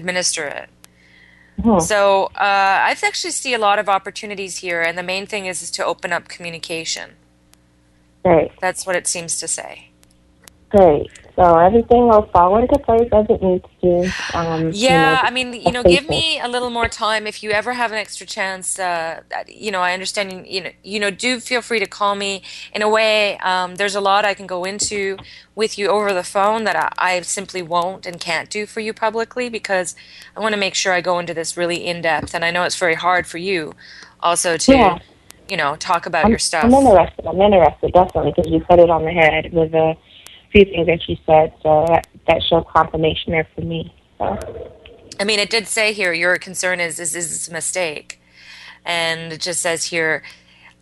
So I actually see a lot of opportunities here, and the main thing is to open up communication. Great. That's what it seems to say. Great. So everything will fall into place as it needs to. I mean, give me a little more time. If you ever have an extra chance, I understand, do feel free to call me. In a way, there's a lot I can go into with you over the phone that I simply won't and can't do for you publicly, because I want to make sure I go into this really in-depth. And I know it's very hard for you also to, talk about your stuff. I'm interested, definitely, because you put it on the head with a few things that you said, so that showed confirmation there for me. So. I mean, it did say here your concern is this a mistake, and it just says here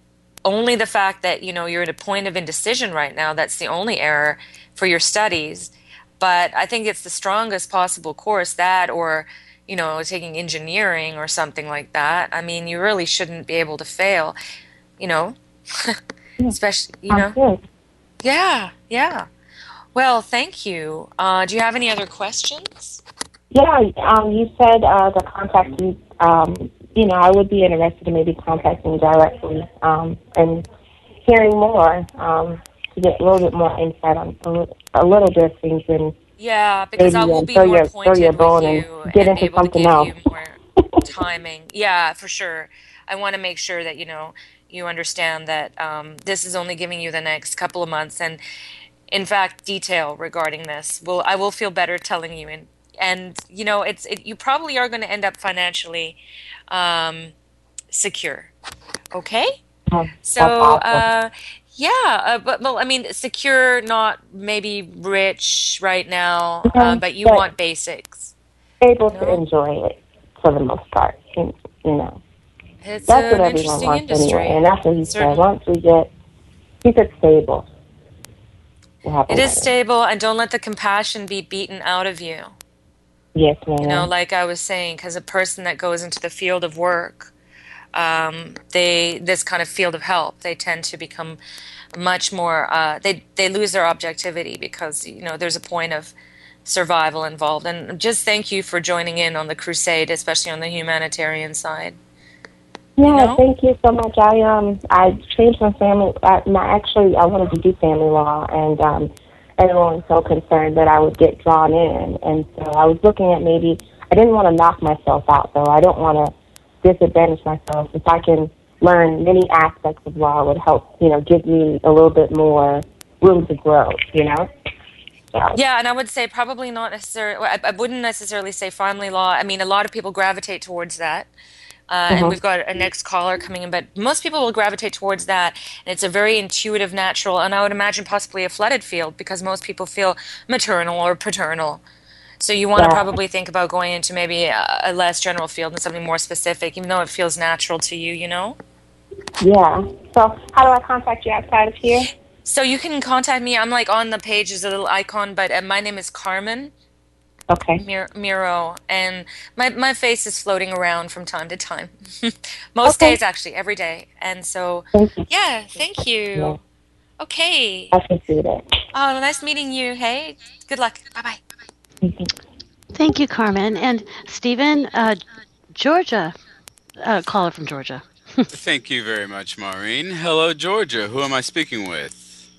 only the fact that, you're at a point of indecision right now, that's the only error for your studies. But I think it's the strongest possible course, that or, taking engineering or something like that. I mean, you really shouldn't be able to fail, especially, Yeah, yeah. Well, thank you. Do you have any other questions? Yeah, you said the contact you, I would be interested in maybe contacting directly and hearing more to get a little bit more insight on a little bit of things and yeah, because I will be throw more your pointed with you and get and be into able to something give else. you more timing. Yeah, for sure. I want to make sure that you understand that this is only giving you the next couple of months, and in fact, detail regarding this. I will feel better telling you, and you probably are going to end up financially secure. Okay? So, but well, I mean, secure, not maybe rich right now, but you want basics. Able to enjoy it for the most part, It's that's what an everyone interesting wants industry. anyway, and that's what he said. Once we keep it stable. It is stable, and don't let the compassion be beaten out of you. Yes, ma'am. Like I was saying, because a person that goes into the field of work, this kind of field of help, they tend to become much more, they lose their objectivity because, there's a point of survival involved. And just thank you for joining in on the crusade, especially on the humanitarian side. Yeah, thank you so much. I changed my family. I wanted to do family law, and everyone was so concerned that I would get drawn in. And so I was looking at maybe, I didn't want to knock myself out, though. I don't want to disadvantage myself. If I can learn many aspects of law, it would help, give me a little bit more room to grow, So. Yeah, and I would say probably not necessarily, I wouldn't necessarily say family law. I mean, a lot of people gravitate towards that. And we've got a next caller coming in, but most people will gravitate towards that, and it's a very intuitive, natural, and I would imagine possibly a flooded field because most people feel maternal or paternal. So you want to probably think about going into maybe a less general field and something more specific, even though it feels natural to you, Yeah. So how do I contact you outside of here? So you can contact me. I'm like on the page, there's a little icon, but my name is Carmen. Okay. Miro, and my face is floating around from time to time. Most days, actually, every day. And so, thank you. Yeah. Okay. I can see that. Oh, nice meeting you. Hey, good luck. Bye-bye. Thank you, Carmen. And Stephen, Georgia, caller from Georgia. Thank you very much, Maureen. Hello, Georgia. Who am I speaking with?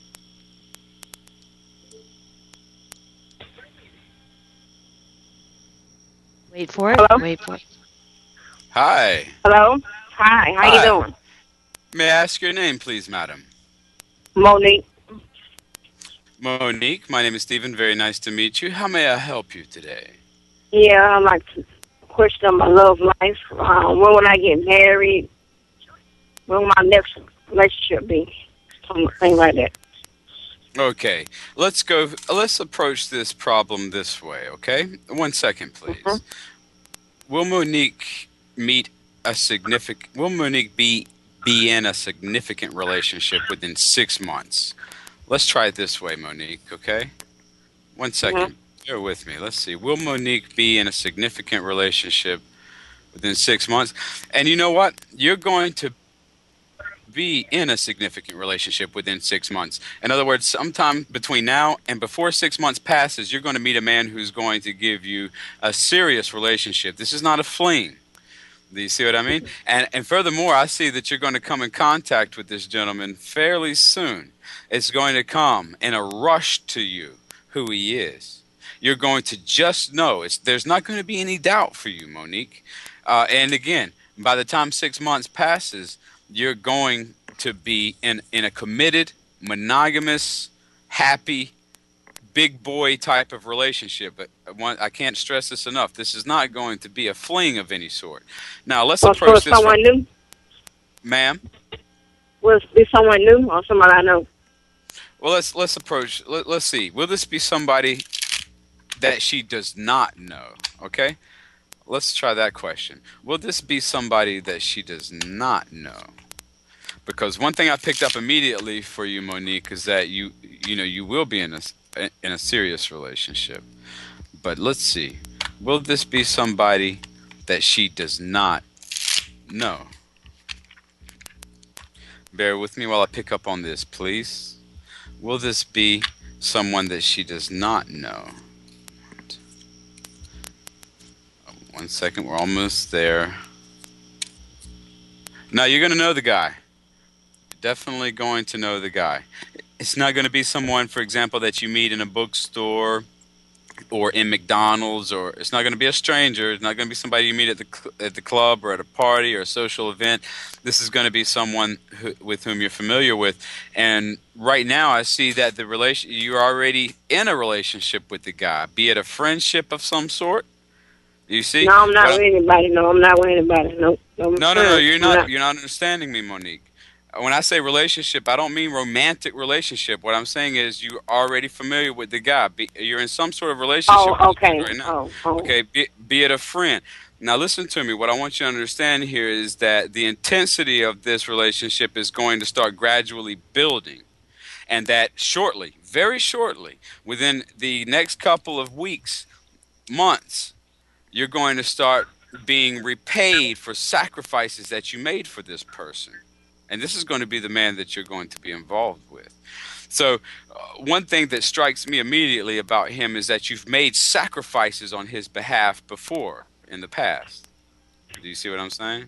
Wait for it. Hello? Wait for it. Hi. Hello? Hi, how you doing? May I ask your name, please, madam? Monique. Monique, my name is Stephen. Very nice to meet you. How may I help you today? Yeah, I'd like to question my love life. When will I get married? When will my next relationship be? Something like that. Okay, let's approach this problem this way, okay? 1 second, please. Will Monique be in a significant relationship within 6 months? Let's try it this way, Monique, okay? 1 second. Bear with me. Let's see. Will Monique be in a significant relationship within 6 months? And you know what? You're going to be in a significant relationship within 6 months. In other words, sometime between now and before 6 months passes, you're going to meet a man who's going to give you a serious relationship. This is not a fling. Do you see what I mean? And furthermore, I see that you're going to come in contact with this gentleman fairly soon. It's going to come in a rush to you who he is. You're going to just know. There's not going to be any doubt for you, Monique. And again, by the time 6 months passes, you're going to be in a committed, monogamous, happy, big boy type of relationship. But I can't stress this enough. This is not going to be a fling of any sort. Now, let's approach this. Someone new? Ma'am? Will it be someone new or someone I know? Well, let's approach. Let's see. Will this be somebody that she does not know? Okay? Let's try that question. Will this be somebody that she does not know? Because one thing I picked up immediately for you, Monique, is that you will be in a serious relationship. But let's see. Will this be somebody that she does not know? Bear with me while I pick up on this, please. Will this be someone that she does not know? 1 second, we're almost there. Now, you're going to know the guy. Definitely going to know the guy. It's not going to be someone, for example, that you meet in a bookstore or in McDonald's, or it's not going to be a stranger. It's not going to be somebody you meet at the club or at a party or a social event. This is going to be someone with whom you're familiar with. And right now, I see that you're already in a relationship with the guy, be it a friendship of some sort. You see? No, I'm not with anybody. No, I'm not with anybody. Nope. No, you're not. You're not understanding me, Monique. When I say relationship, I don't mean romantic relationship. What I'm saying is you're already familiar with the guy. You're in some sort of relationship with the guy right now. Okay, be it a friend. Now listen to me. What I want you to understand here is that the intensity of this relationship is going to start gradually building. And that shortly, very shortly, within the next couple of weeks, months, you're going to start being repaid for sacrifices that you made for this person. And this is going to be the man that you're going to be involved with. So one thing that strikes me immediately about him is that you've made sacrifices on his behalf before in the past. Do you see what I'm saying?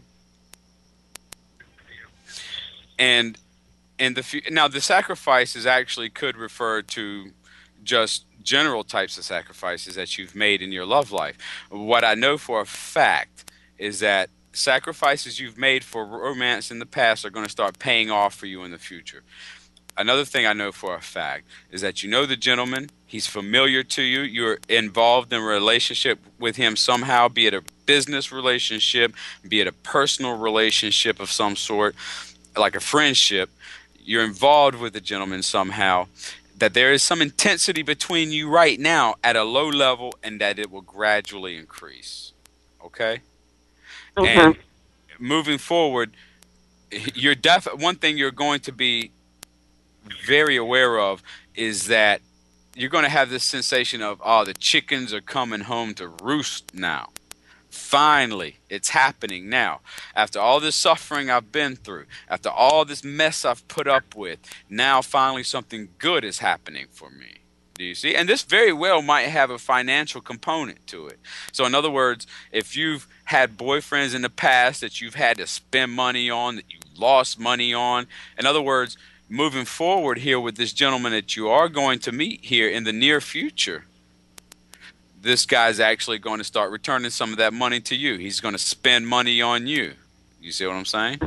And now the sacrifices actually could refer to just general types of sacrifices that you've made in your love life. What I know for a fact is that sacrifices you've made for romance in the past are going to start paying off for you in the future. Another thing I know for a fact is that you know the gentleman, he's familiar to you, you're involved in a relationship with him somehow, be it a business relationship, be it a personal relationship of some sort, like a friendship, you're involved with the gentleman somehow, that there is some intensity between you right now at a low level and that it will gradually increase. Okay? And moving forward, one thing you're going to be very aware of is that you're going to have this sensation of, oh, the chickens are coming home to roost now. Finally, it's happening now. After all this suffering I've been through, after all this mess I've put up with, now finally something good is happening for me. Do you see? And this very well might have a financial component to it. So in other words, if you've had boyfriends in the past that you've had to spend money on, that you lost money on, in other words, moving forward here with this gentleman that you are going to meet here in the near future, this guy's actually going to start returning some of that money to you. He's going to spend money on you. You see what I'm saying?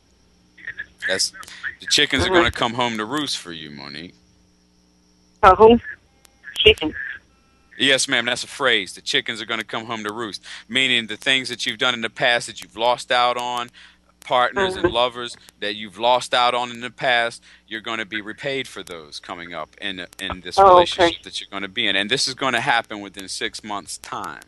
The chickens are going to come home to roost for you, Monique. Who? Chicken. Yes, ma'am, that's a phrase. The chickens are going to come home to roost, meaning the things that you've done in the past that you've lost out on, partners and lovers that you've lost out on in the past, you're going to be repaid for those coming up in this relationship that you're going to be in. And this is going to happen within 6 months' time.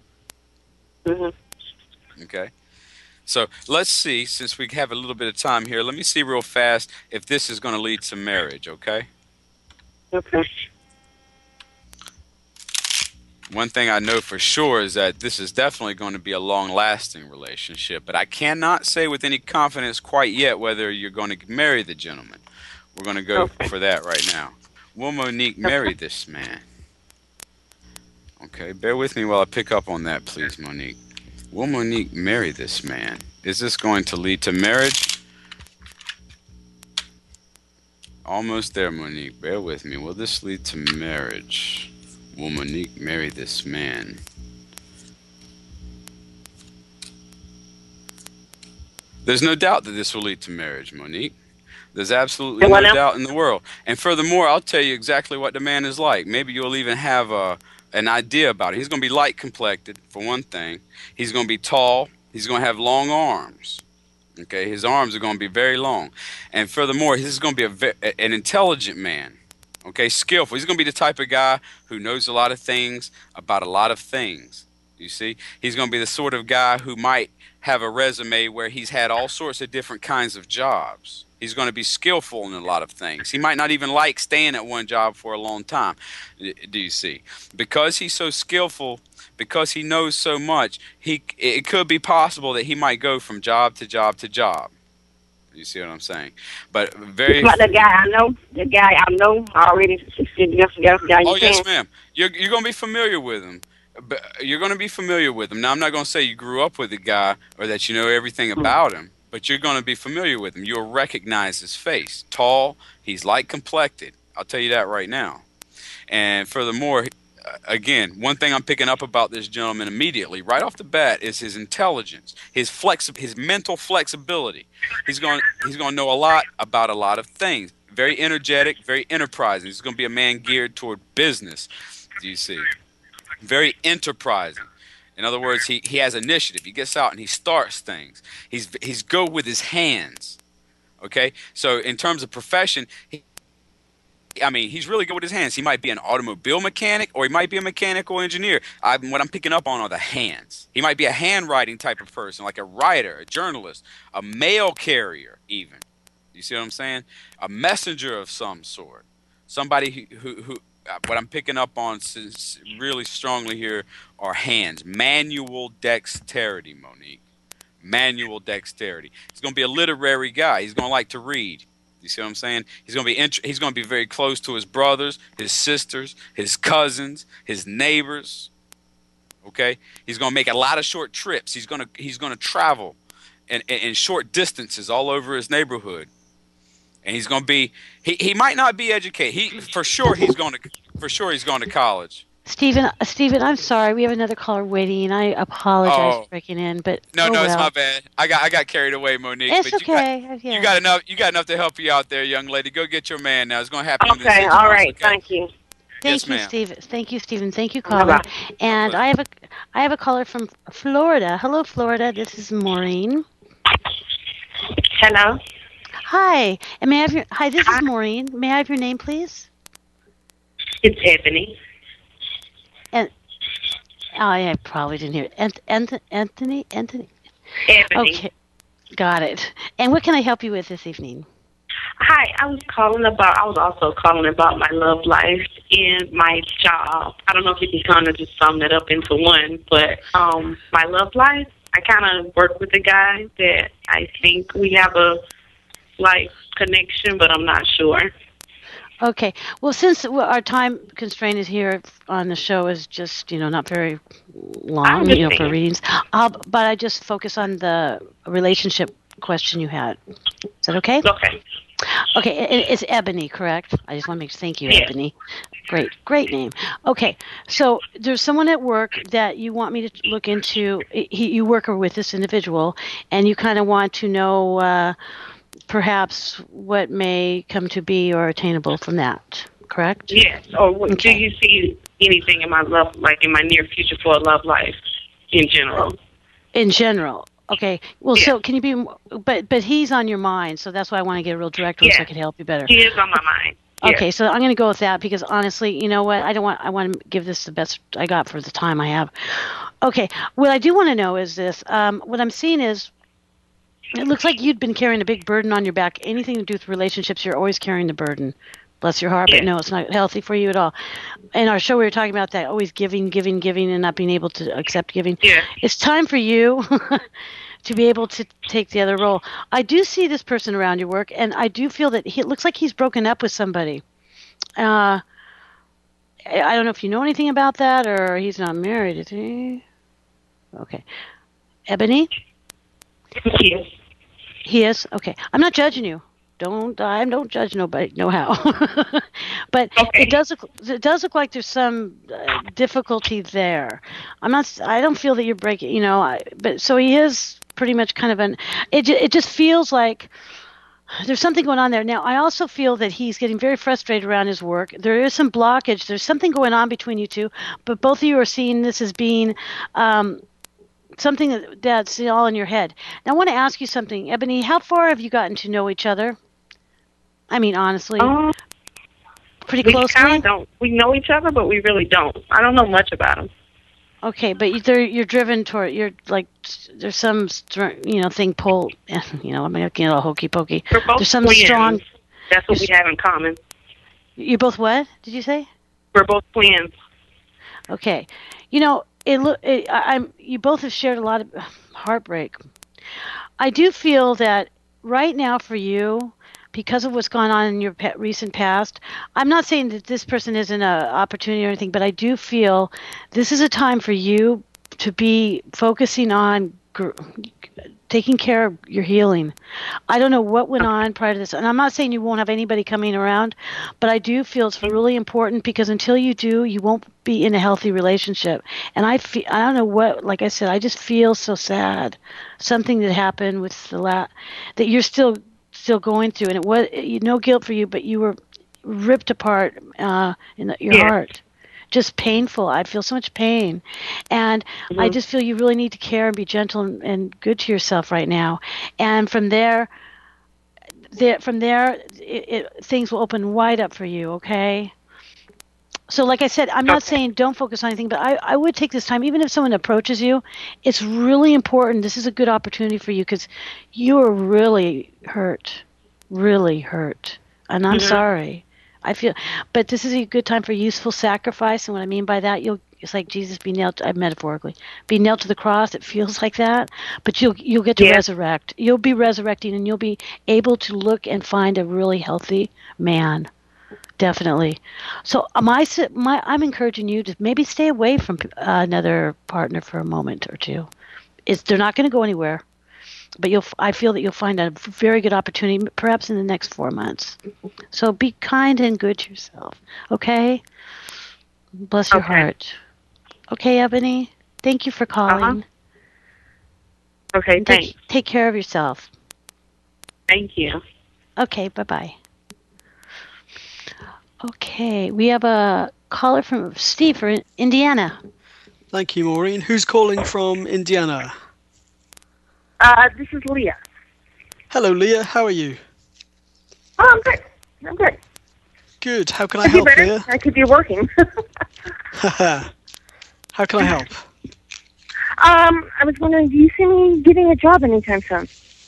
Okay? So let's see, since we have a little bit of time here, let me see real fast if this is going to lead to marriage, okay? Okay. One thing I know for sure is that this is definitely going to be a long-lasting relationship, but I cannot say with any confidence quite yet whether you're going to marry the gentleman. We're going to go for that right now. Will Monique marry this man? Okay, bear with me while I pick up on that, please, Monique. Will Monique marry this man? Is this going to lead to marriage? Almost there, Monique. Bear with me. Will this lead to marriage? Will Monique marry this man? There's no doubt that this will lead to marriage, Monique. There's absolutely no doubt in the world. And furthermore, I'll tell you exactly what the man is like. Maybe you'll even have an idea about it. He's going to be light-complected, for one thing. He's going to be tall. He's going to have long arms. Okay, his arms are going to be very long. And furthermore, he's going to be an intelligent man. Okay, skillful. He's going to be the type of guy who knows a lot of things about a lot of things. You see? He's going to be the sort of guy who might have a resume where he's had all sorts of different kinds of jobs. He's going to be skillful in a lot of things. He might not even like staying at one job for a long time. Do you see? Because he's so skillful, because he knows so much, it could be possible that he might go from job to job to job. You see what I'm saying? But very. Like the guy I know. The guy I know already. Oh yes, ma'am. You're going to be familiar with him. But you're going to be familiar with him. Now, I'm not going to say you grew up with the guy or that you know everything about him, but you're going to be familiar with him. You'll recognize his face. Tall. He's light complected. I'll tell you that right now. And furthermore, again, one thing I'm picking up about this gentleman immediately, right off the bat, is his intelligence, his mental flexibility. He's going to know a lot about a lot of things. Very energetic, very enterprising. He's going to be a man geared toward business. Do you see? Very enterprising. In other words, he has initiative. He gets out and he starts things. He's good with his hands. Okay? So in terms of profession, he's really good with his hands. He might be an automobile mechanic or he might be a mechanical engineer. What I'm picking up on are the hands. He might be a handwriting type of person, like a writer, a journalist, a mail carrier even. You see what I'm saying? A messenger of some sort. Somebody who what I'm picking up on really strongly here are hands. Manual dexterity, Monique. Manual dexterity. He's going to be a literary guy. He's going to like to read. You see what I'm saying? He's going to be very close to his brothers, his sisters, his cousins, his neighbors. Okay? He's going to make a lot of short trips. He's going to travel in short distances all over his neighborhood. And he's going to be he might not be educated. For sure he's going to college. Stephen, I'm sorry. We have another caller waiting. I apologize for breaking in, but no, it's my bad. I got carried away, Monique. It's but okay. You got enough to help you out there, young lady. Go get your man now. It's going to happen. Okay, all right. Thank you. Thank you, Stephen. Thank you, Stephen. Thank you, caller. And I have a caller from Florida. Hello, Florida. This is Maureen. Hello. Hi. And may I have hi, this is Maureen. May I have your name, please? It's Ebony. And I probably didn't hear it. Anthony? Ebony. Okay. Got it. And what can I help you with this evening? Hi, I was also calling about my love life and my job. I don't know if you can kind of just sum that up into one, but my love life, I kind of work with a guy that I think we have a connection, but I'm not sure. Okay. Well, since our time constraint is here on the show is just, not very long, for readings, but I just focus on the relationship question you had. Is that okay? Okay. Okay. It's Ebony, correct? I just want to thank you, Ebony. Great name. Okay. So there's someone at work that you want me to look into. You work with this individual, and you kind of want to know perhaps what may come to be or attainable from that, correct? Yes. Or do you see anything in my in my near future for a love life in general? In general. Okay. Well, so can you be, but he's on your mind, so that's why I want to get real direct so I can help you better. He is on my mind. Okay, so I'm going to go with that because honestly, you know what? I want to give this the best I got for the time I have. Okay. What I do want to know is this. What I'm seeing is, it looks like you'd been carrying a big burden on your back. Anything to do with relationships, you're always carrying the burden. Bless your heart, but no, it's not healthy for you at all. In our show, we were talking about that, always giving, and not being able to accept giving. Yeah. It's time for you to be able to take the other role. I do see this person around your work, and I do feel that it looks like he's broken up with somebody. I don't know if you know anything about that, or he's not married, is he? Okay. Ebony? Yes. He is? Okay. I'm not judging you. Don't judge nobody, no how. But it does look like there's some difficulty there. I don't feel that you're breaking, but so he is pretty much kind of it just feels like there's something going on there. Now, I also feel that he's getting very frustrated around his work. There is some blockage. There's something going on between you two, but both of you are seeing this as being something that's all in your head. Now, I want to ask you something. Ebony, how far have you gotten to know each other? I mean, honestly. Pretty closely? We kind of don't. We know each other, but we really don't. I don't know much about him. Okay, but you're driven toward, you're like, there's some thing pull. I'm making it all hokey pokey. We're both There's some twins. strong. That's what we have in common. You both what? Did you say? We're both twins. Okay, you both have shared a lot of heartbreak. I do feel that right now for you, because of what's gone on in your recent past, I'm not saying that this person isn't an opportunity or anything, but I do feel this is a time for you to be focusing on taking care of your healing. I don't know what went on prior to this, and I'm not saying you won't have anybody coming around, but I do feel it's really important, because until you do, you won't be in a healthy relationship. And I don't know what, like I said, I just feel so sad. Something that happened with that you're still going through, and it was no guilt for you, but you were ripped apart in your heart. Just painful. I feel so much pain, and I just feel you really need to care and be gentle and good to yourself right now. And from there, things will open wide up for you. Okay. So, like I said, I'm not saying don't focus on anything, but I would take this time, even if someone approaches you. It's really important. This is a good opportunity for you, because you are really hurt, and I'm sorry. I feel, but this is a good time for useful sacrifice, and what I mean by that, it's like Jesus be nailed, metaphorically, be nailed to the cross. It feels like that, but you'll get to resurrect. You'll be resurrecting, and you'll be able to look and find a really healthy man, definitely. So I'm encouraging you to maybe stay away from another partner for a moment or two. They're not going to go anywhere. But I feel that you'll find a very good opportunity, perhaps in the next 4 months. So be kind and good to yourself, okay? Bless your heart. Okay, Ebony? Thank you for calling. Okay, thanks. Take care of yourself. Thank you. Okay, bye-bye. Okay, we have a caller from Steve from Indiana. Thank you, Maureen. Who's calling from Indiana? This is Leah. Hello, Leah. How are you? Oh, I'm good. I'm good. Good. How can I help, Leah? I could be working. How can I help? I was wondering, do you see me getting a job anytime soon?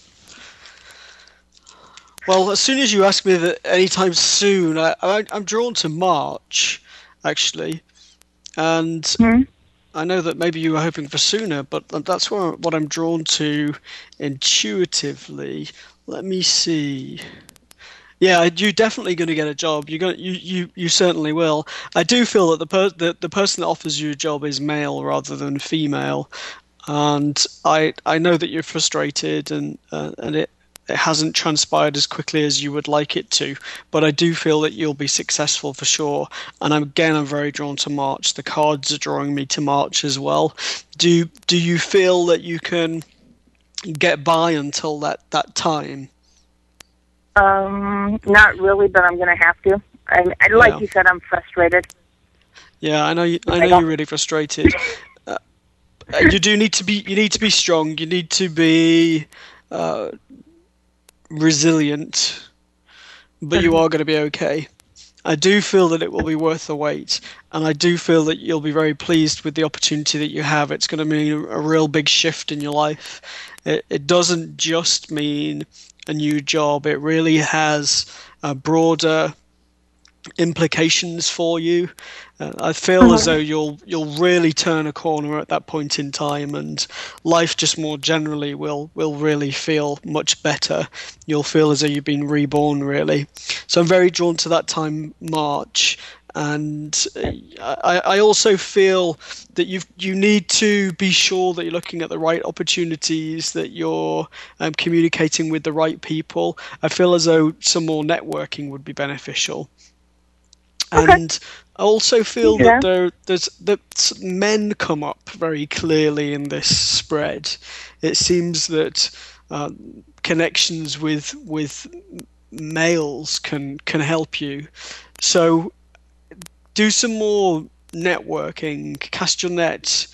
Well, as soon as you ask me that anytime soon, I'm drawn to March, actually. And I know that maybe you were hoping for sooner, but that's what I'm drawn to intuitively. Let me see. Yeah, you're definitely going to get a job. You certainly will. I do feel that the person that offers you a job is male rather than female, and I know that you're frustrated and it hasn't transpired as quickly as you would like it to, but I do feel that you'll be successful for sure. And I'm very drawn to March. The cards are drawing me to March as well. Do you feel that you can get by until that time? Not really, but I'm going to have to. Like you said, I'm frustrated. Yeah, I know you're really frustrated. You need to be strong. You need to be resilient, but you are going to be okay. I do feel that it will be worth the wait, and I do feel that you'll be very pleased with the opportunity that you have. It's going to mean a real big shift in your life. It doesn't just mean a new job. It really has broader implications for you. I feel as though you'll really turn a corner at that point in time, and life just more generally will really feel much better. You'll feel as though you've been reborn, really. So I'm very drawn to that time, March. And I also feel that you need to be sure that you're looking at the right opportunities, that you're communicating with the right people. I feel as though some more networking would be beneficial. Okay. And I also feel that that men come up very clearly in this spread. It seems that connections with males can help you. So do some more networking, cast your net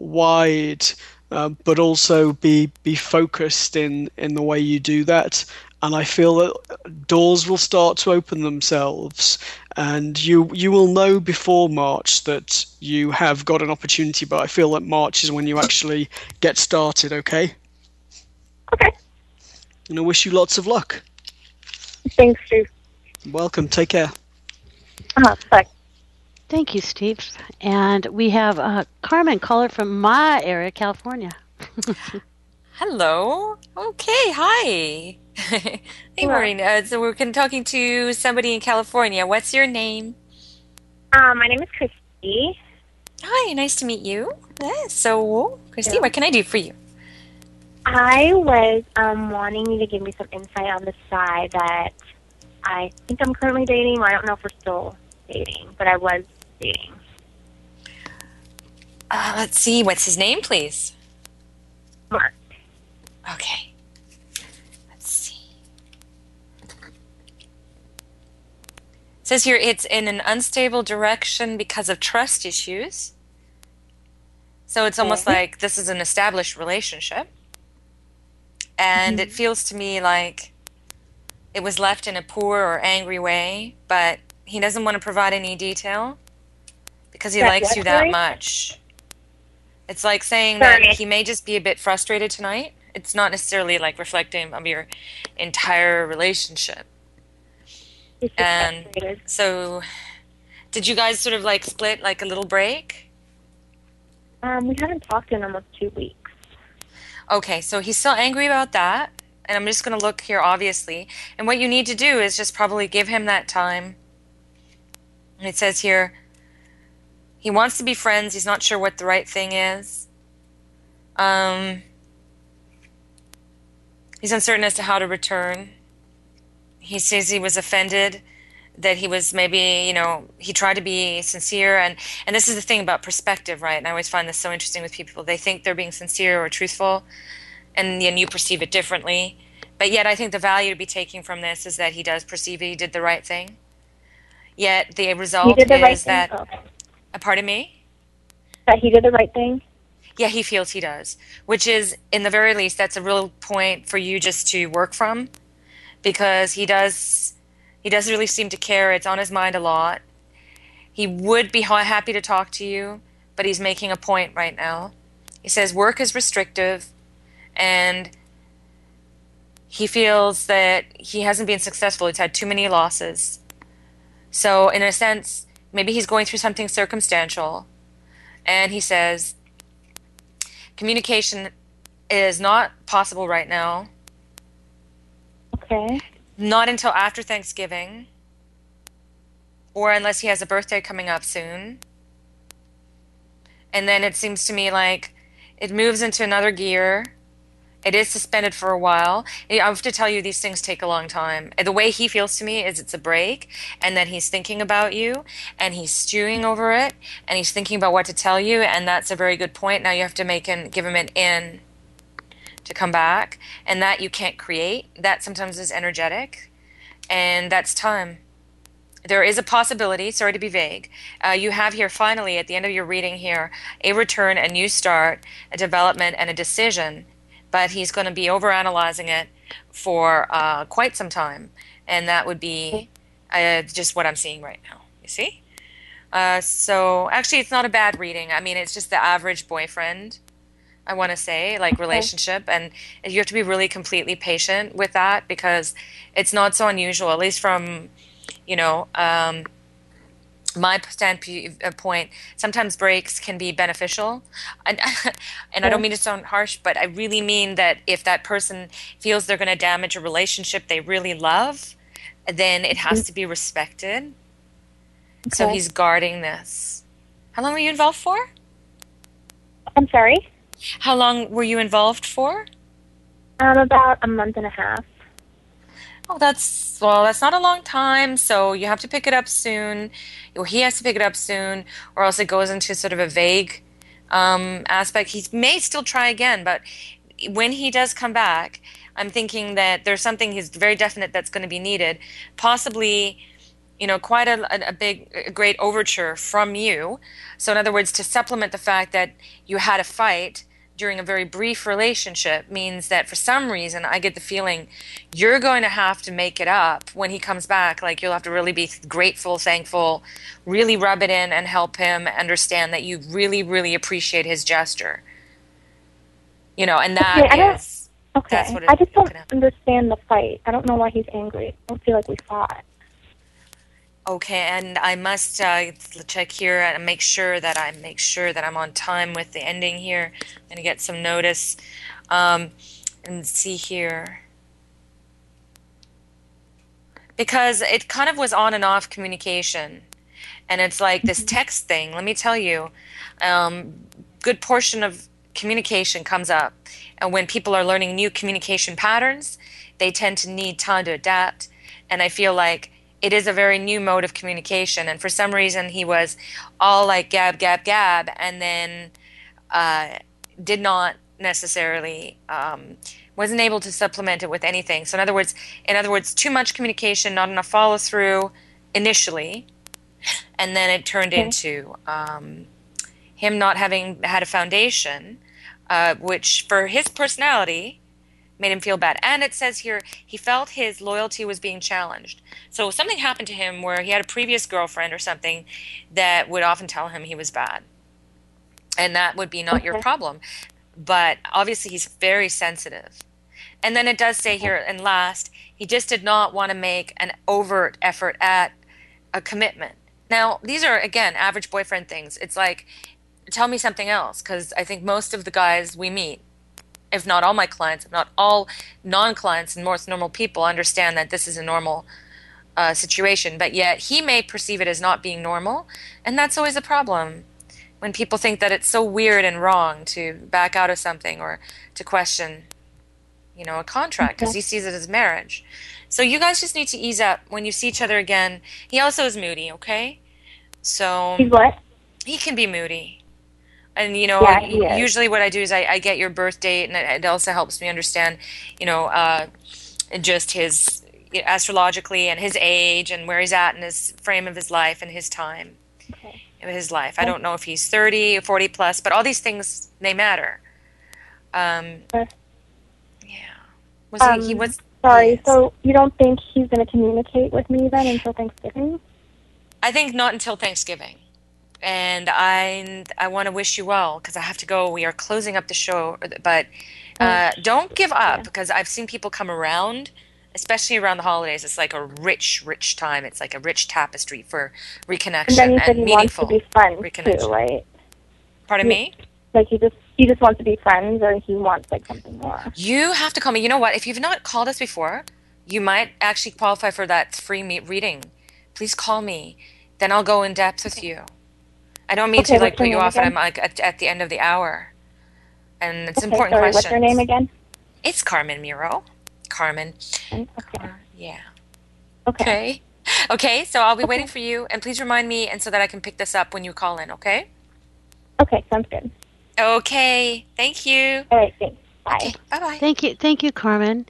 wide, but also be focused in the way you do that. and I feel that doors will start to open themselves, and you will know before March that you have got an opportunity. But I feel that March is when you actually get started. Okay. Okay. And I wish you lots of luck. Thanks, Steve. Welcome. Take care. Bye. Thank you, Steve. And we have Carmen, caller from my area, California. Hello. Okay. Hi. Hey, Maureen. So we're talking to somebody in California. What's your name? My name is Christy. Hi. Nice to meet you. So, Christy, what can I do for you? I was wanting you to give me some insight on the side that I think I'm currently dating. I don't know if we're still dating, but I was dating. Let's see. What's his name, please? Mark. Okay. Let's see. It says here it's in an unstable direction because of trust issues. So it's almost like this is an established relationship. And it feels to me like it was left in a poor or angry way, but he doesn't want to provide any detail because he likes you that much. It's like saying that he may just be a bit frustrated tonight. It's not necessarily like reflecting of your entire relationship. And so, did you guys sort of like split like a little break? We haven't talked in almost 2 weeks. Okay, so he's still angry about that. And I'm just going to look here, obviously. And what you need to do is just probably give him that time. And it says here, he wants to be friends. He's not sure what the right thing is. He's uncertain as to how to return. He says he was offended, that he was maybe, he tried to be sincere. And this is the thing about perspective, right? And I always find this so interesting with people. They think they're being sincere or truthful, and you perceive it differently. But yet I think the value to be taking from this is that he does perceive he did the right thing. Yet the result is that... Pardon me? That he did the right thing? Yeah, he feels he does. Which is, in the very least, that's a real point for you just to work from. Because he does really seem to care. It's on his mind a lot. He would be happy to talk to you, but he's making a point right now. He says work is restrictive, and he feels that he hasn't been successful. He's had too many losses. So in a sense, maybe he's going through something circumstantial, and he says communication is not possible right now. Okay. Not until after Thanksgiving, or unless he has a birthday coming up soon. And then it seems to me like it moves into another gear. It is suspended for a while. I have to tell you, these things take a long time. The way he feels to me is it's a break, and that he's thinking about you, and he's stewing over it, and he's thinking about what to tell you, and that's a very good point. Now you have to give him an in to come back, and that you can't create. That sometimes is energetic, and that's time. There is a possibility, sorry to be vague, you have here finally at the end of your reading here a return, a new start, a development, and a decision, but he's going to be overanalyzing it for quite some time, and that would be just what I'm seeing right now, you see? So actually it's not a bad reading. I mean, it's just the average boyfriend, I want to say, like relationship, and you have to be really completely patient with that because it's not so unusual, at least from, my standpoint. Sometimes breaks can be beneficial, and I don't mean to sound harsh, but I really mean that if that person feels they're going to damage a relationship they really love, then it has to be respected. Okay. So he's guarding this. How long were you involved for? I'm sorry? How long were you involved for? About a month and a half. Oh, that's not a long time, so you have to pick it up soon, or he has to pick it up soon, or else it goes into sort of a vague aspect. He may still try again, but when he does come back, I'm thinking that there's something he's very definite that's going to be needed, possibly, quite a great overture from you. So in other words, to supplement the fact that you had a fight, during a very brief relationship means that for some reason I get the feeling you're going to have to make it up when he comes back. Like you'll have to really be grateful, thankful, really rub it in and help him understand that you really, really appreciate his gesture. You know, and that is... Okay, that's what I just don't understand the fight. I don't know why he's angry. I don't feel like we fought. Okay, and I must check here and make sure that I'm on time with the ending here. I'm going to get some notice and see here. Because it kind of was on and off communication. And it's like this text thing, let me tell you, good portion of communication comes up. And when people are learning new communication patterns, they tend to need time to adapt. And I feel like it is a very new mode of communication, and for some reason he was all like gab, gab, gab, and then did not necessarily wasn't able to supplement it with anything. So in other words, too much communication, not enough follow through initially, and then it turned into him not having had a foundation, which for his personality made him feel bad. And it says here he felt his loyalty was being challenged. So something happened to him where he had a previous girlfriend or something that would often tell him he was bad. And that would be not your problem. But obviously he's very sensitive. And then it does say here, and last, he just did not want to make an overt effort at a commitment. Now, these are, again, average boyfriend things. It's like, tell me something else, because I think most of the guys we meet, if not all my clients, if not all non-clients and most normal people, understand that this is a normal situation. But yet he may perceive it as not being normal, and that's always a problem. When people think that it's so weird and wrong to back out of something or to question, a contract, because he sees it as marriage. So you guys just need to ease up when you see each other again. He also is moody, okay? So he's what? He can be moody. And, usually what I do is I get your birth date, and it also helps me understand, just his, astrologically, and his age and where he's at in his frame of his life and his time of his life. I don't know if he's 30 or 40 plus, but all these things, they matter. Sorry, so you don't think he's going to communicate with me then until Thanksgiving? I think not until Thanksgiving. And I want to wish you well, because I have to go. We are closing up the show, but don't give up, because I've seen people come around, especially around the holidays. It's like a rich, rich time. It's like a rich tapestry for reconnection and then you said he meaningful wants to be friends reconnection. too, right? Pardon me? Like he just wants to be friends, or he wants like something more? You have to call me. You know what? If you've not called us before, you might actually qualify for that free reading. Please call me. Then I'll go in depth with you. I don't mean to put you off, and I'm like at the end of the hour. And it's an important question. What's your name again? It's Carmen Miro. Carmen. Okay. Yeah. Okay. Okay, so I'll be waiting for you, and please remind me, and so that I can pick this up when you call in, okay? Okay, sounds good. Okay, thank you. All right, thanks. Bye. Okay, bye-bye. Thank you, Carmen.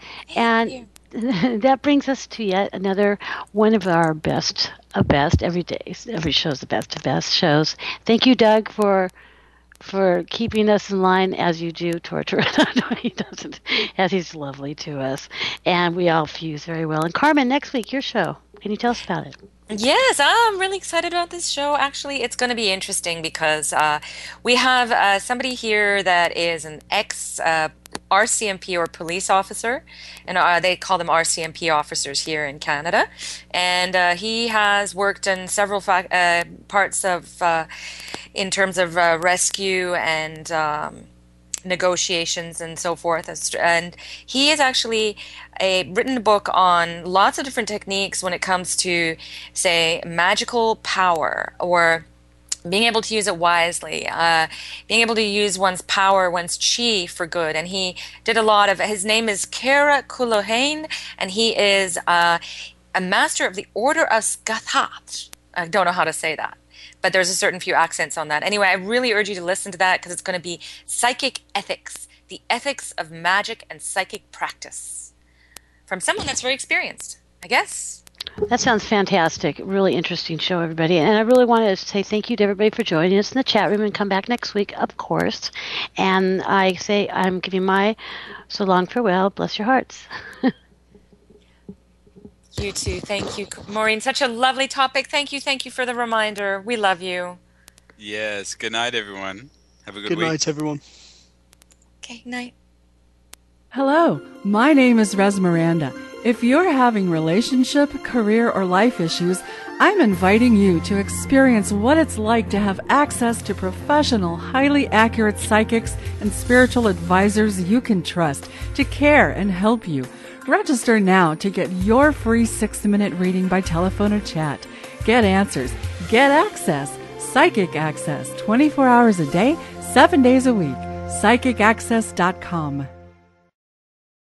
That brings us to yet another one of our best of best every day. Every show's the best of best shows. Thank you, Doug, for keeping us in line as you do torture. He doesn't, as he's lovely to us, and we all fuse very well. And Carmen, next week your show. Can you tell us about it? Yes, I'm really excited about this show. Actually, it's going to be interesting because we have somebody here that is an ex-RCMP or police officer, and they call them RCMP officers here in Canada. And he has worked in several parts of, in terms of rescue and negotiations and so forth. And he has actually written a book on lots of different techniques when it comes to, say, magical power, or being able to use it wisely, being able to use one's power, one's chi for good. And he did a lot of, his name is Kara Kulohane, and he is a master of the Order of Skathat. I don't know how to say that, but there's a certain few accents on that. Anyway, I really urge you to listen to that, because it's going to be Psychic Ethics, the ethics of magic and psychic practice, from someone that's very experienced, I guess. That sounds fantastic. Really interesting show, everybody. And I really want to say thank you to everybody for joining us in the chat room, and come back next week, of course. And I say I'm giving my so long farewell. Bless your hearts. You too. Thank you, Maureen. Such a lovely topic. Thank you for the reminder. We love you. Yes. Good night, everyone. Have a good week. Good night, everyone. Okay, night. Hello, my name is Res Miranda. If you're having relationship, career, or life issues, I'm inviting you to experience what it's like to have access to professional, highly accurate psychics and spiritual advisors you can trust to care and help you. Register now to get your free 6-minute reading by telephone or chat. Get answers. Get access. Psychic Access, 24 hours a day, 7 days a week. PsychicAccess.com.